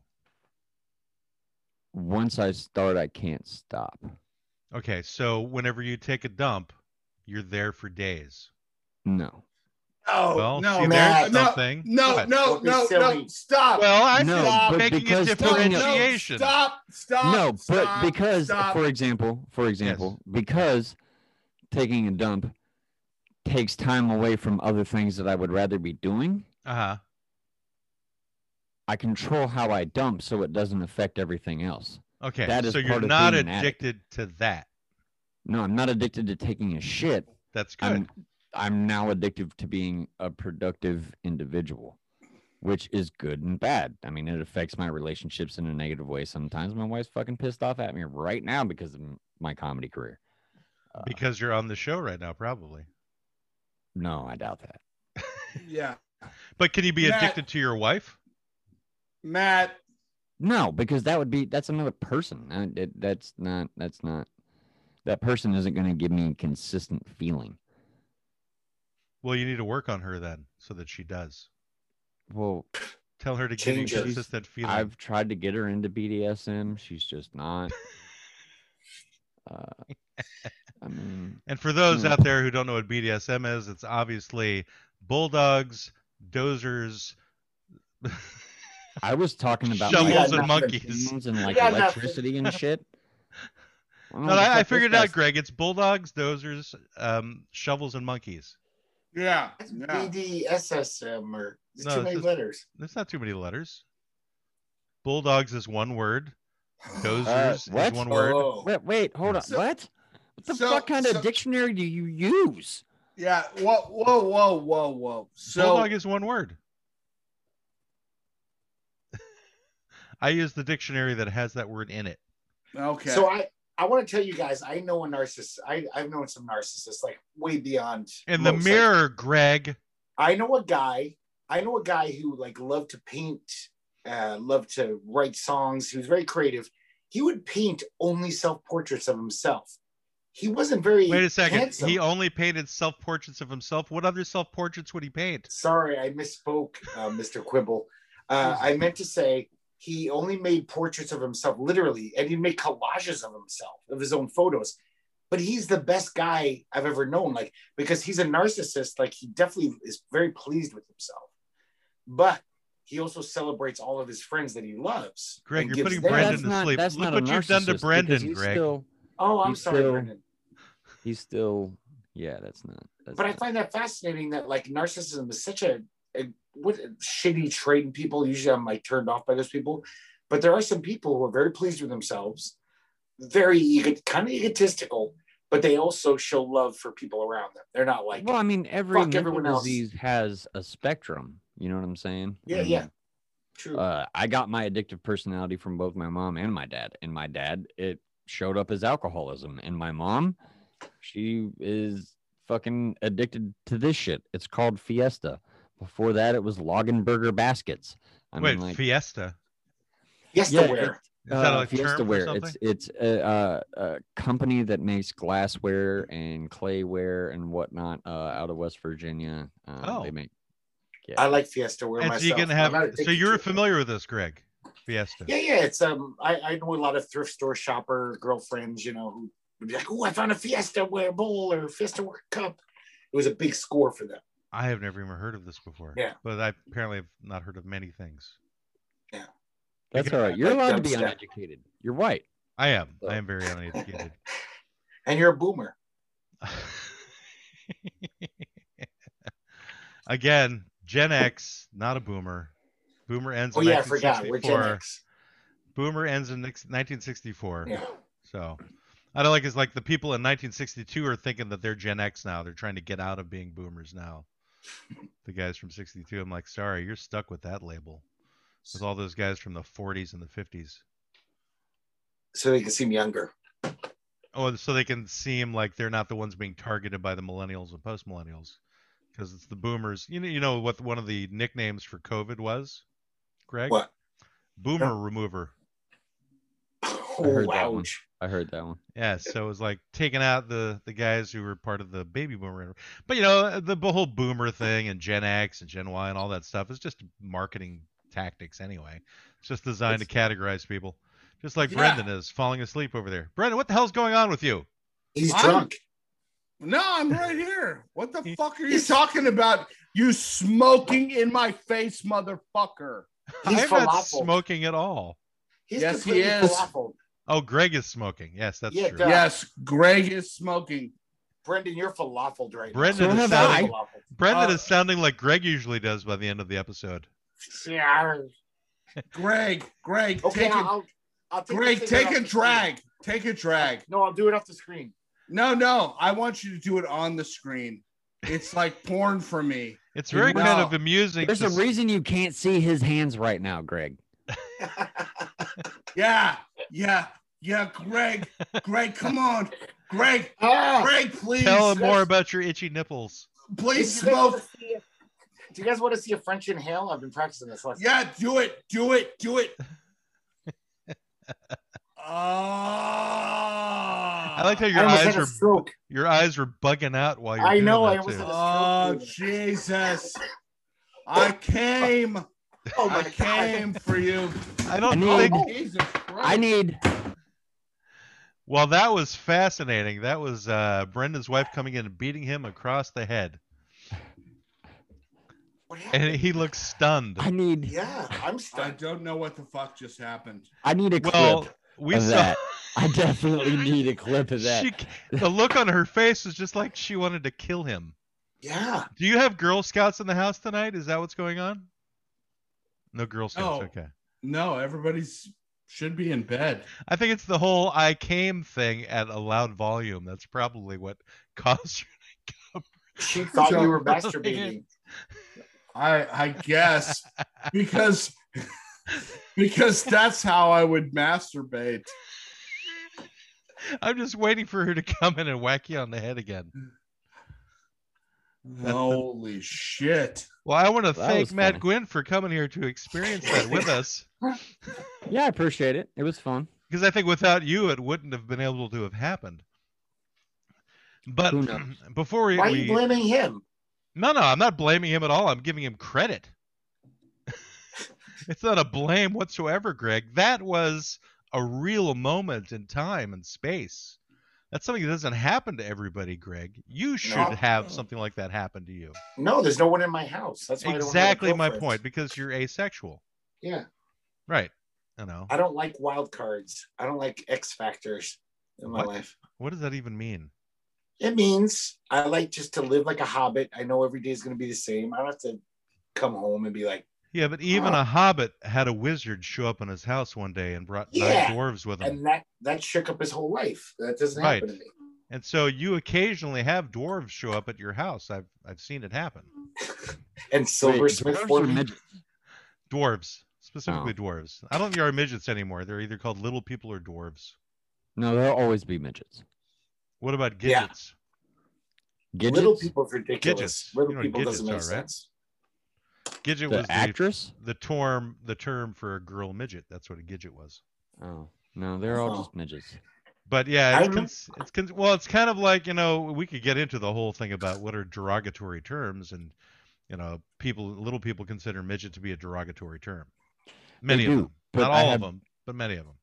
Once I start, I can't stop. Okay, so whenever you take a dump, you're there for days. No. Oh Well, no, see, there's no, something. no, What? no, Don't be no, no, silly. stop. Well, I'm No, just but making a because no, taking a- no, differentiation. stop, stop. no, but stop, because, stop. for example, for example, because taking a dump takes time away from other things that I would rather be doing, Uh-huh. I control how I dump so it doesn't affect everything else. Okay, That is so you're part of not being an addict. addicted to that. No, I'm not addicted to taking a shit. That's good. I'm I'm now addicted to being a productive individual, which is good and bad. I mean, it affects my relationships in a negative way. Sometimes my wife's fucking pissed off at me right now because of m- my comedy career. Uh, Because you're on the show right now, probably. no, I doubt that. Yeah, But can you be Matt- addicted to your wife? Matt. No, because that would be that's another person. Uh, it, that's not that's not that person isn't going to give me consistent feeling. Well, you need to work on her then, so that she does. Well, Tell her to give you Change it. consistent feeling. I've tried to get her into B D S M. She's just not. Uh, I mean, And for those Hmm. out there who don't know what B D S M is, it's obviously bulldogs, dozers, I was talking about shovels, got and nothing. monkeys. phones and like got nothing. electricity and shit. I don't No, know what the I, I fuck this figured it out, guy's- Greg. It's bulldogs, dozers, um, shovels, and monkeys. Yeah, That's yeah. B D S S M or there's No, too it's many just- letters. There's not too many letters. Bulldogs is one word. Dozers Uh, what? is one word. Oh. Wait, wait, hold on. So- what? What the so- fuck kind of so- dictionary do you use? Yeah. Whoa, whoa, whoa, whoa, whoa. So Bulldog is one word. I use the dictionary that has that word in it. okay. So I, I want to tell you guys, I know a narcissist. I, I've known some narcissists like way beyond. In the most. Like, mirror, Greg. I know a guy. I know a guy who like loved to paint, uh, loved to write songs. He was very creative. He would paint only self portraits of himself. He wasn't very. Wait a second. handsome. He only painted self portraits of himself. What other self portraits would he paint? Sorry, I misspoke, uh, Mister Quibble. Uh, I meant to say he only made portraits of himself, literally, and he'd make collages of himself, of his own photos. But he's the best guy I've ever known, like because he's a narcissist. Like he definitely is very pleased with himself, but he also celebrates all of his friends that he loves. Greg, and you're gives putting them- Brendan that's to not, sleep. That's Look not what a you've done to narcissist, Brendan, because he's Greg. Still, Oh, I'm he's sorry, still- Brendan. he's still, yeah, that's not. That's But I not- find that fascinating that like narcissism is such a, a what a shitty trait in people. Usually I'm like turned off by those people. But there are some people who are very pleased with themselves, very ego- kind of egotistical, but they also show love for people around them. They're not like, well, I mean, every fuck mental everyone else. disease has a spectrum. You know what I'm saying? yeah, I mean, yeah, true. Uh, I got my addictive personality from both my mom and my dad. And my dad, it showed up as alcoholism. And my mom, she is fucking addicted to this shit. It's called Fiesta. Before that, it was Loggenberger baskets. I Wait, mean, like, Fiesta. yes, yeah, to wear. it's- Is that uh, a term for Fiestaware. something? It's it's a, a, a company that makes glassware and clayware and whatnot uh, out of West Virginia. Um, Oh. They make. Yeah. I like Fiesta wear And so myself. you can I'm have. not So addicted you're to it. familiar with this, Greg? Fiesta. Yeah, yeah. It's um, I, I know a lot of thrift store shopper girlfriends, you know, who would be like, "Oh, I found a Fiesta bowl or Fiesta cup." It was a big score for them. I have never even heard of this before. Yeah. But I apparently have not heard of many things. Yeah. That's Because all right. You're like allowed to be dubstep. uneducated. You're white. I am. I am very uneducated. And you're a boomer. Again, Gen X, not a boomer. Boomer ends Oh in yeah, I forgot. We're Gen nineteen sixty-four. X. Boomer ends in nineteen sixty-four. Yeah. So I don't like it's like the people in nineteen sixty-two are thinking that they're Gen X now. They're trying to get out of being boomers now. The guys from sixty-two, I'm like, sorry, you're stuck with that label. With all those guys from the forties and the fifties. So they can seem younger. Oh, so they can seem like they're not the ones being targeted by the millennials and post millennials, because it's the boomers. You know, you know what one of the nicknames for COVID was, Greg? What? Boomer No. remover. Oh, heard that one. ouch. I heard that one. Yeah, so it was like taking out the the guys who were part of the baby boomer. But you know, the whole boomer thing and Gen X and Gen Y and all that stuff is just marketing tactics anyway. It's just designed to categorize people. Just like Yeah. Brendan is falling asleep over there. Brendan, what the hell's going on with you? He's I'm- drunk. No, I'm right here. What the fuck are you talking about? You smoking in my face, motherfucker. He's I'm not falafel. smoking at all. He's Yes, he completely is. falafel. Oh, Greg is smoking. Yes, that's Yeah, true. duh. Yes, Greg is smoking. Brendan, you're falafel right Brendan now. So is have sounding, I. Falafel. Brendan Uh, is sounding like Greg usually does by the end of the episode. Yeah. Greg, Greg, Okay, take a, I'll, I'll take Greg, the take cigarette a off the screen. drag. Take a drag. No, I'll do it off the screen. No, no, I want you to do it on the screen. It's like porn for me. It's very No. kind of amusing. There's to a s- reason you can't see his hands right now, Greg. Yeah, yeah, yeah, Greg, Greg, come on. Greg, Ah, Greg, please. Tell him more about your itchy nipples. Please do you guys wanna smoke. see a- do you guys want to see a French inhale? I've been practicing this lesson. Yeah, do it, do it, do it. Ah. I like how I your almost eyes had a were stroke. your eyes were bugging out while you're I doing know, I that almost too. had a- Oh, Jesus. I came. Oh my I came god. for you. I don't I need- think. Jesus Christ. I need Well, that was fascinating. That was uh, Brendan's wife coming in and beating him across the head, What happened? and he looked stunned. I need Yeah, I'm I stuck. don't know what the fuck just happened. I need a clip Well, we of saw that. I definitely need a clip of that. she, the look on her face was just like she wanted to kill him. Yeah. Do you have Girl Scouts in the house tonight? Is that what's going on? No Girl Scouts. No. Okay. No, everybody's should be in bed. I think it's the whole "I came" thing at a loud volume. That's probably what caused you. She thought you were masturbating. I I guess because because that's how I would masturbate. I'm just waiting for her to come in and whack you on the head again. Holy shit. Well, I want to That thank was Matt funny. Gwynn for coming here to experience that with us. Yeah, I appreciate it. It was fun. Because I think without you, it wouldn't have been able to have happened. But Who knows? before we, Why are we you blaming him? no, no, I'm not blaming him at all. I'm giving him credit. It's not a blame whatsoever, Greg. That was a real moment in time and space. That's something that doesn't happen to everybody, Greg. You should No. have something like that happen to you. No, there's no one in my house. That's why I don't have a Exactly my girlfriend. point, because you're asexual. Yeah. Right. I know. I don't like wild cards. I don't like X factors in my What? life. What does that even mean? It means I like just to live like a hobbit. I know every day is going to be the same. I don't have to come home and be like, Yeah, but even a hobbit had a wizard show up in his house one day and brought Yeah, nine dwarves with him. and that that shook up his whole life. That doesn't Right. happen to me. And so you occasionally have dwarves show up at your house. I've I've seen it happen. And Silversmith dwarves for or me. midgets? Dwarves, specifically Oh. dwarves. I don't think there are midgets anymore. They're either called little people or dwarves. No, there'll always be midgets. What about Yeah. gidgets? Gidgets? Little people's ridiculous. Gidgets. Little You know what people doesn't make gidgets are, right? sense. Gidget The was the, actress? the term the term for a girl midget. That's what a gidget was. Oh no, they're all Oh. just midgets. But yeah, I it's, don't- cons- it's cons- well, it's kind of like, you know, we could get into the whole thing about what are derogatory terms, and you know, people, little people consider midget to be a derogatory term. Many They of do. them. Not I all had- of them, but many of them.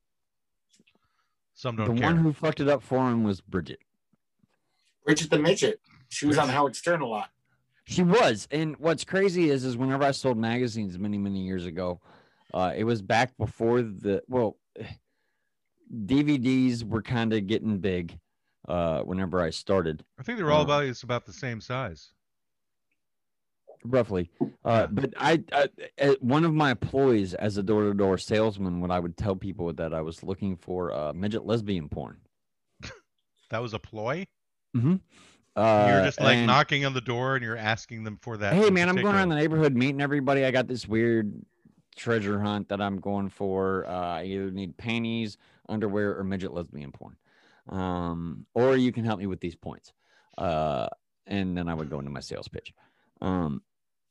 Some The don't care. one who fucked it up for him was Bridget. Bridget the Midget. She was on Howard Stern a lot. She was, and what's crazy is, is whenever I sold magazines many, many years ago, uh, it was back before the well, D V Ds were kind of getting big. Uh, whenever I started, I think they're all Uh, about it's about the same size. roughly. Uh, Yeah. but I, I, uh, one of my ploys as a door-to-door salesman, when I would tell people that I was looking for uh, midget lesbian porn. That was a ploy. Mm-hmm. You're just like and, knocking on the door and you're asking them for that. Hey in man, I'm going particular. around the neighborhood meeting everybody. I got this weird treasure hunt that I'm going for. Uh, I either need panties, underwear, or midget lesbian porn. Um, or you can help me with these points. Uh, and then I would go into my sales pitch. Um,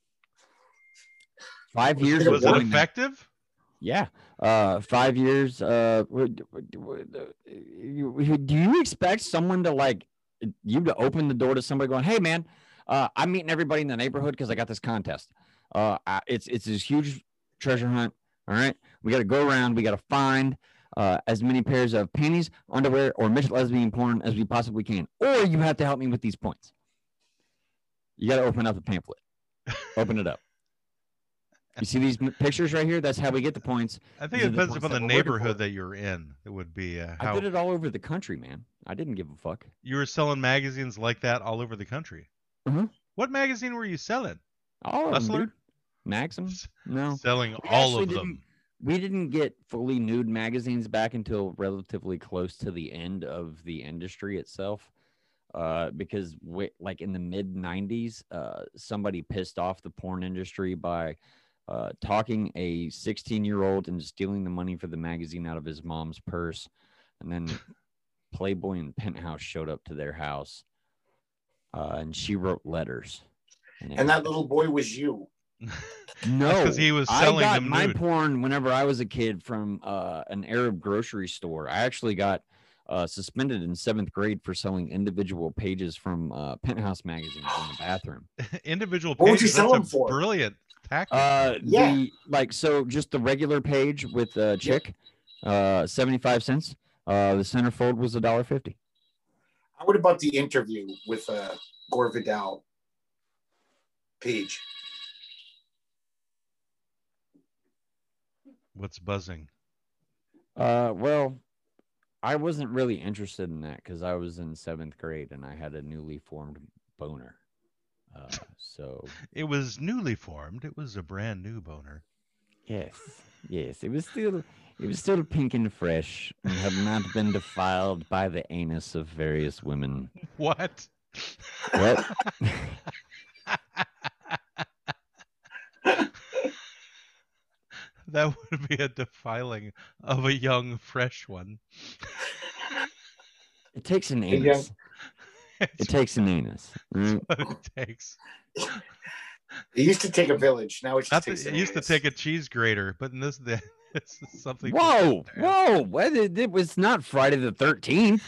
five years. of Was it doing that. effective? Yeah. Uh, five years. Uh, would- would- would- uh, you- do you expect someone to like you to open the door to somebody going, "Hey, man, uh, I'm meeting everybody in the neighborhood because I got this contest. Uh, I, it's it's this huge treasure hunt. All right, we got to go around. We got to find uh, as many pairs of panties, underwear, or midget lesbian porn as we possibly can. Or you have to help me with these points. You got to open up the pamphlet. Open it up. You see these m- pictures right here? That's how we get the points. I think These it are the depends points upon that the we're working neighborhood for. that you're in. It would be uh, I how did it all over the country, man. I didn't give a fuck. you were selling magazines like that all over the country. Mhm. What magazine were you selling? All of them, Hustler? dude. Maxim? S- No. Selling We all actually of didn't- them. We didn't get fully nude magazines back until relatively close to the end of the industry itself. Uh, because we, like in the mid nineties, uh, somebody pissed off the porn industry by uh, talking a sixteen year old and stealing the money for the magazine out of his mom's purse. And then Playboy and Penthouse showed up to their house, uh, and she wrote letters. it And that was- little boy was you. no, because he was I selling got them my nude. porn whenever I was a kid from uh, an Arab grocery store. I actually got uh, suspended in seventh grade for selling individual pages from uh, Penthouse magazines in the bathroom. Individual What would you pages. sell That's them a for? brilliant tactic. Uh, Yeah. the like so just the regular page with a chick, uh, seventy-five cents. Uh, the centerfold was a dollar fifty. How would about the interview with uh, Gore Vidal page? What's buzzing? Uh, well, I wasn't really interested in that because I was in seventh grade and I had a newly formed boner. Uh, so It was newly formed. It was a brand new boner. yes, yes, it was still it was still pink and fresh and had not been defiled by the anus of various women. What? What? That would be a defiling of a young, fresh one. It takes an Hey, young- anus. It It's takes an anus. right? what it takes. It used to take a village. Now it's Not just that, takes it used to an take a cheese grater, but in this, this is something. Whoa, different. whoa! What? It, it was not Friday the thirteenth.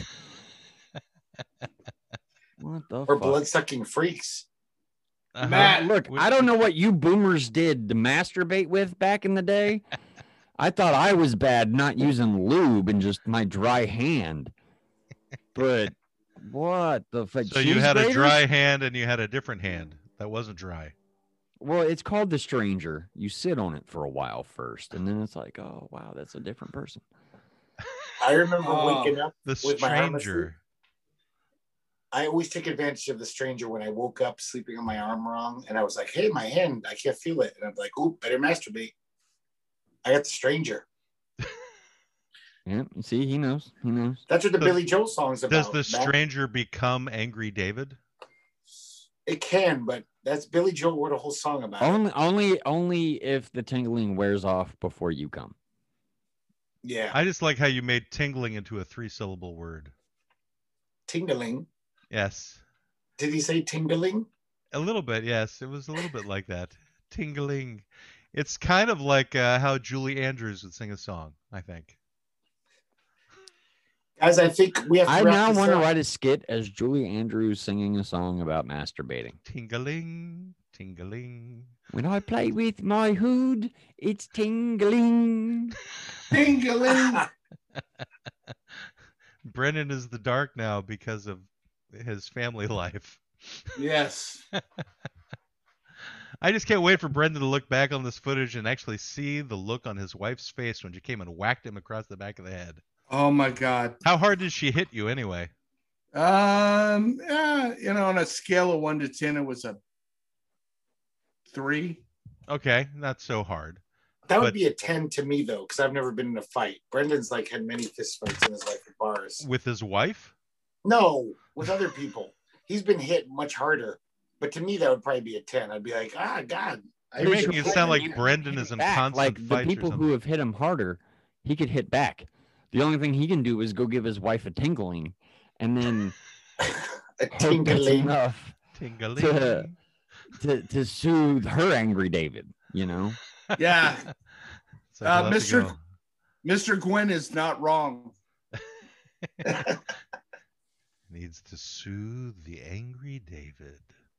What the or fuck? blood sucking freaks. Uh-huh. Matt, Look, Would- I don't know what you boomers did to masturbate with back in the day. I thought I was bad not using lube and just my dry hand. But what the fuck? So you had a dry hand and you had a different hand that wasn't dry. Well, it's called the stranger. You sit on it for a while first, and then it's like, oh wow, that's a different person. I remember Oh. waking up. The With my arm asleep? stranger. I always take advantage of the stranger when I woke up sleeping on my arm wrong, and I was like, "Hey, my hand, I can't feel it," and I'm like, "Oop, better masturbate." I got the stranger. Yeah, you see, he knows. He knows. That's what the Does- Billy Joel song's about. Does the Matt. stranger become Angry David? It can, but that's Billy Joel wrote a whole song about it. Only, only, only if the tingling wears off before you come. Yeah, I just like how you made tingling into a three syllable word. tingling. Yes. Did he say tingling? A little bit, yes. It was a little bit like that. Tingling. It's kind of like uh, how Julie Andrews would sing a song, I think. As I think we have to I wrap now this want to up. write a skit as Julie Andrews singing a song about masturbating. Tingling, tingling. When I play with my hood, it's tingling. Tingling. Brendan is the dark now because of his family life. Yes. I just can't wait for Brendan to look back on this footage and actually see the look on his wife's face when she came and whacked him across the back of the head. Oh my God. How hard did she hit you anyway? Um, yeah, you know, on a scale of one to ten, it was a three. Okay, not so hard. That would But- be a ten to me though, because I've never been in a fight. Brendan's like had many fist fights in his life at bars. With his wife? No, with other people. He's been hit much harder. But to me, that would probably be a ten. I'd be like, ah, God. I You're wish making you it sound played like me. Brendan is in Back, constant like the fights or people something. who have hit him harder, he could hit back. The only thing he can do is go give his wife a tingling, and then a hope that's tingling. enough Tingling. to, to to soothe her angry David. You know. Yeah. So Uh, he'll have to Mister go. Mister Gwynn is not wrong. Needs to soothe the angry David.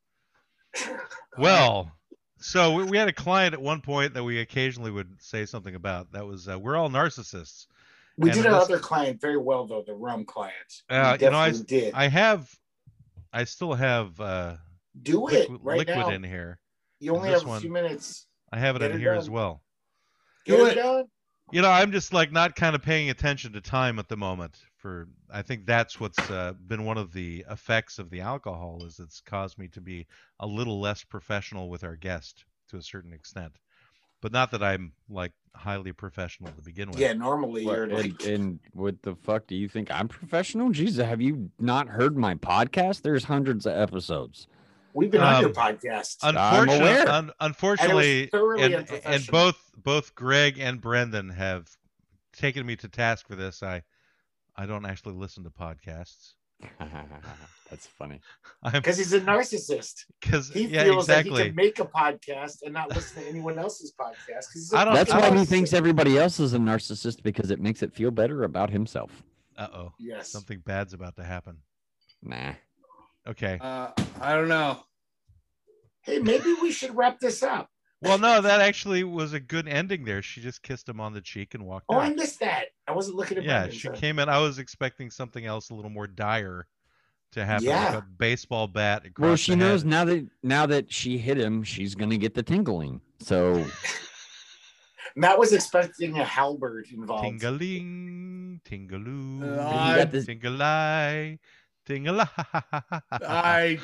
Well, so we, we had a client at one point that we occasionally would say something about. That was uh, we're all narcissists. We And did our this- other client very well, though, the rum client. We Uh, you know, I, definitely did. I have, I still have uh, Do it liquid, right liquid now. in here. You only This have a one- few minutes. I have it Get in it here done. as well. Get Do it it. done. You know, I'm just like not kind of paying attention to time at the moment. For I think that's what's uh, been one of the effects of the alcohol is it's caused me to be a little less professional with our guest to a certain extent. But not that I'm like highly professional to begin with. Yeah, normally What, you're and, like, and what the fuck do you think? I'm professional? Jesus, have you not heard my podcast? There's hundreds of episodes. we've been on Um, your podcast. Unfortunately, aware. un- unfortunately, thoroughly and, and unprofessional. both both Greg and Brendan have taken me to task for this. I I don't actually listen to podcasts. That's funny. I'm Because he's a narcissist. because He yeah, feels that he exactly. can make a podcast and not listen to anyone else's podcast. 'cause he's a I don't- That's I why he don't- thinks everybody else is a narcissist because it makes it feel better about himself. Uh oh, Yes. something bad's about to happen. Nah. Okay. Uh, I don't know. Hey, maybe we should wrap this up. Well, no, that actually was a good ending there. She just kissed him on the cheek and walked Oh, I out. missed that. I wasn't looking at Yeah, Brendan, she so- came in. I was expecting something else a little more dire to happen, like Yeah. a baseball bat across Well, she the knows head. now that now that she hit him, she's gonna get the tingling. So Matt was expecting a halberd involved. Tingaling, tingaloo, I- got this- tingalai, tingala. I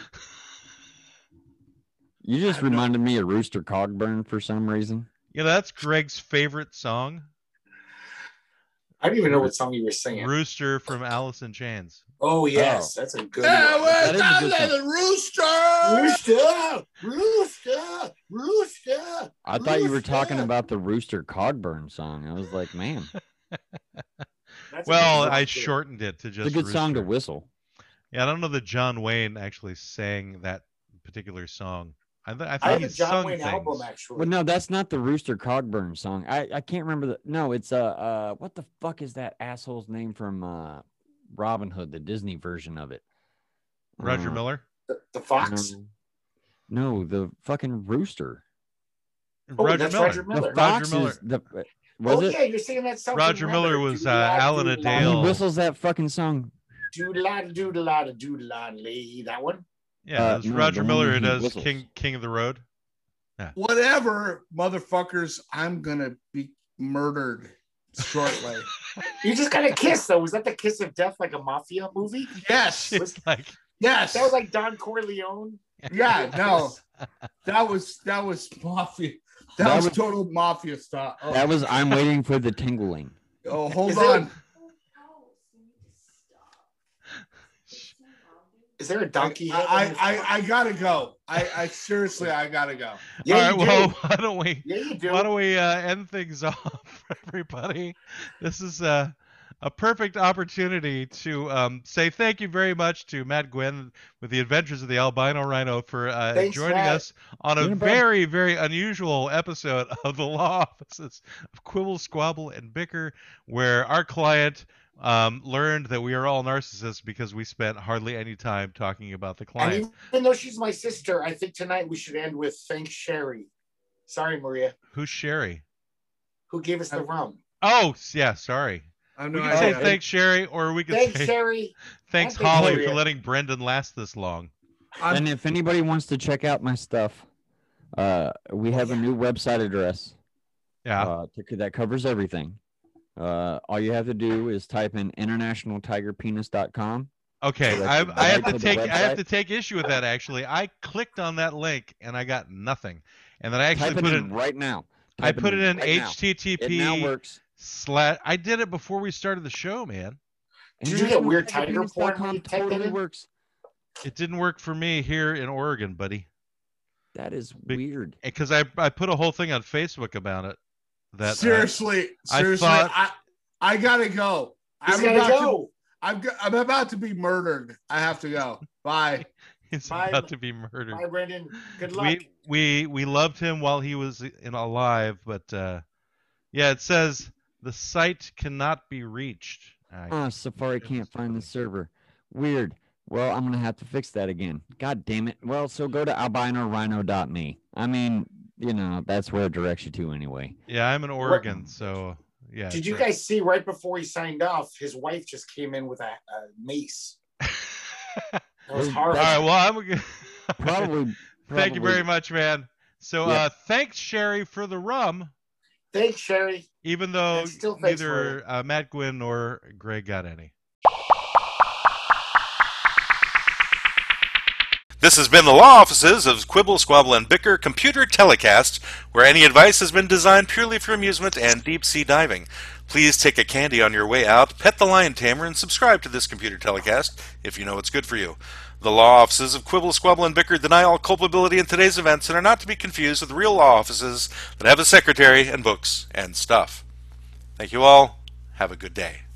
you just I don't know. reminded me of Rooster Cogburn for some reason. You know, that's Greg's favorite song, I don't even know what song you were singing. Rooster from Alice in Chains. Oh, yes. That's a good Yeah, one. well, That is a good down there, the rooster. Rooster! Rooster! Rooster! I thought you were talking Rooster! about the Rooster Cogburn song. I was like, man, That's a Well, good I song, too. shortened it to just it's a good song to Rooster. whistle. Yeah, I don't know that John Wayne actually sang that particular song. I, th- I think I have a he's John sung Wayne things. album, actually. Well, no, that's not the Rooster Cogburn song. I, I can't remember the. No, it's uh uh what the fuck is that asshole's name from uh Robin Hood, the Disney version of it? Roger Uh, Miller. The, the Fox? No, no, the fucking rooster. Oh, Roger that's Miller. Roger The Miller. fox Miller. is the. Was oh, it? yeah, you're singing that song. from Roger Miller Mother. was, uh, Doodle-la, Alan doodle-la, He Adale. whistles that fucking song. Doodle-la, doodle-la, doodle-la, lay. That one? Yeah, Uh, it's no, Roger the one Miller where who he does whistles. King King of the Road. Whatever, motherfuckers, I'm gonna be murdered shortly. You just got a kiss, though. Was that the kiss of death, like a mafia movie? Yes, It's like yes. That was like Don Corleone. Yeah, no, that was that was mafia. That, That was, was- total mafia stuff. Oh, That was I'm waiting for the tingling. oh, hold Is there- on. Is there a donkey? head on I, your I, phone? I, I gotta go. I, I seriously, I gotta go. Yeah, all you right, do. well, why don't we Yeah, you do. why don't we uh, end things off, everybody? This is uh, a perfect opportunity to um, say thank you very much to Matt Gwynn with the Adventures of the Albino Rhino for uh, Thanks, joining Matt. us on a Yeah, bud. very, very unusual episode of the Law Offices of Quibble, Squabble, and Bicker, where our client um, learned that we are all narcissists because we spent hardly any time talking about the client. And even though she's my sister, I think tonight we should end with thanks Sherry. Sorry, Maria. Who's Sherry? Who gave us the rum? Oh, yeah, sorry. I have We no can say idea. thanks, Sherry, or we can Thanks, say Sherry. thanks, And thanks, Holly, Maria. for letting Brendan last this long. I'm- And if anybody wants to check out my stuff, uh, we have a new website address. Yeah. Uh, to, that covers everything. Uh, all you have to do is type in international tiger penis dot com. Okay, So I, that's I have the to website. take I have to take issue with that. Actually, I clicked on that link and I got nothing, and then I actually Type it put in it. right now. I Type put it in right now. It now H T T P works. slash. I did it before we started the show, man. Did you get weird tiger International porn tiger when you penis dot com typed it totally in? works. It didn't work for me here in Oregon, buddy, That is Big- weird. because I I put a whole thing on Facebook about it. That uh, seriously, I seriously, thought- I, I gotta go. He's I'm gotta about go. to. I'm go- I'm about to be murdered. I have to go. Bye. he's Bye, about to be murdered. Bye, Brendan. Good luck. we we we loved him while he was in alive, but uh, yeah, it says the site cannot be reached. I- Ah, Safari can't find the server. Weird. Well, I'm gonna have to fix that again. God damn it. Well, so go to albino rhino dot me. I mean, you know, that's where it directs you to anyway. yeah, I'm in Oregon, so yeah. Did you sure. guys see right before he signed off, his wife just came in with a, a mace. That was All horrible. All right, well, I'm gonna. Probably. Thank you probably- very much, man. So, Yeah. uh, thanks, Sherry, for the rum. Thanks, Sherry. Even though And still thanks neither uh, Matt Gwynn nor Greg got any. This has been the law offices of Quibble, Squabble, and Bicker Computer Telecast, where any advice has been designed purely for amusement and deep-sea diving. Please take a candy on your way out, pet the lion tamer, and subscribe to this computer telecast if you know what's good for you. The law offices of Quibble, Squabble, and Bicker deny all culpability in today's events and are not to be confused with real law offices that have a secretary and books and stuff. Thank you all. Have a good day.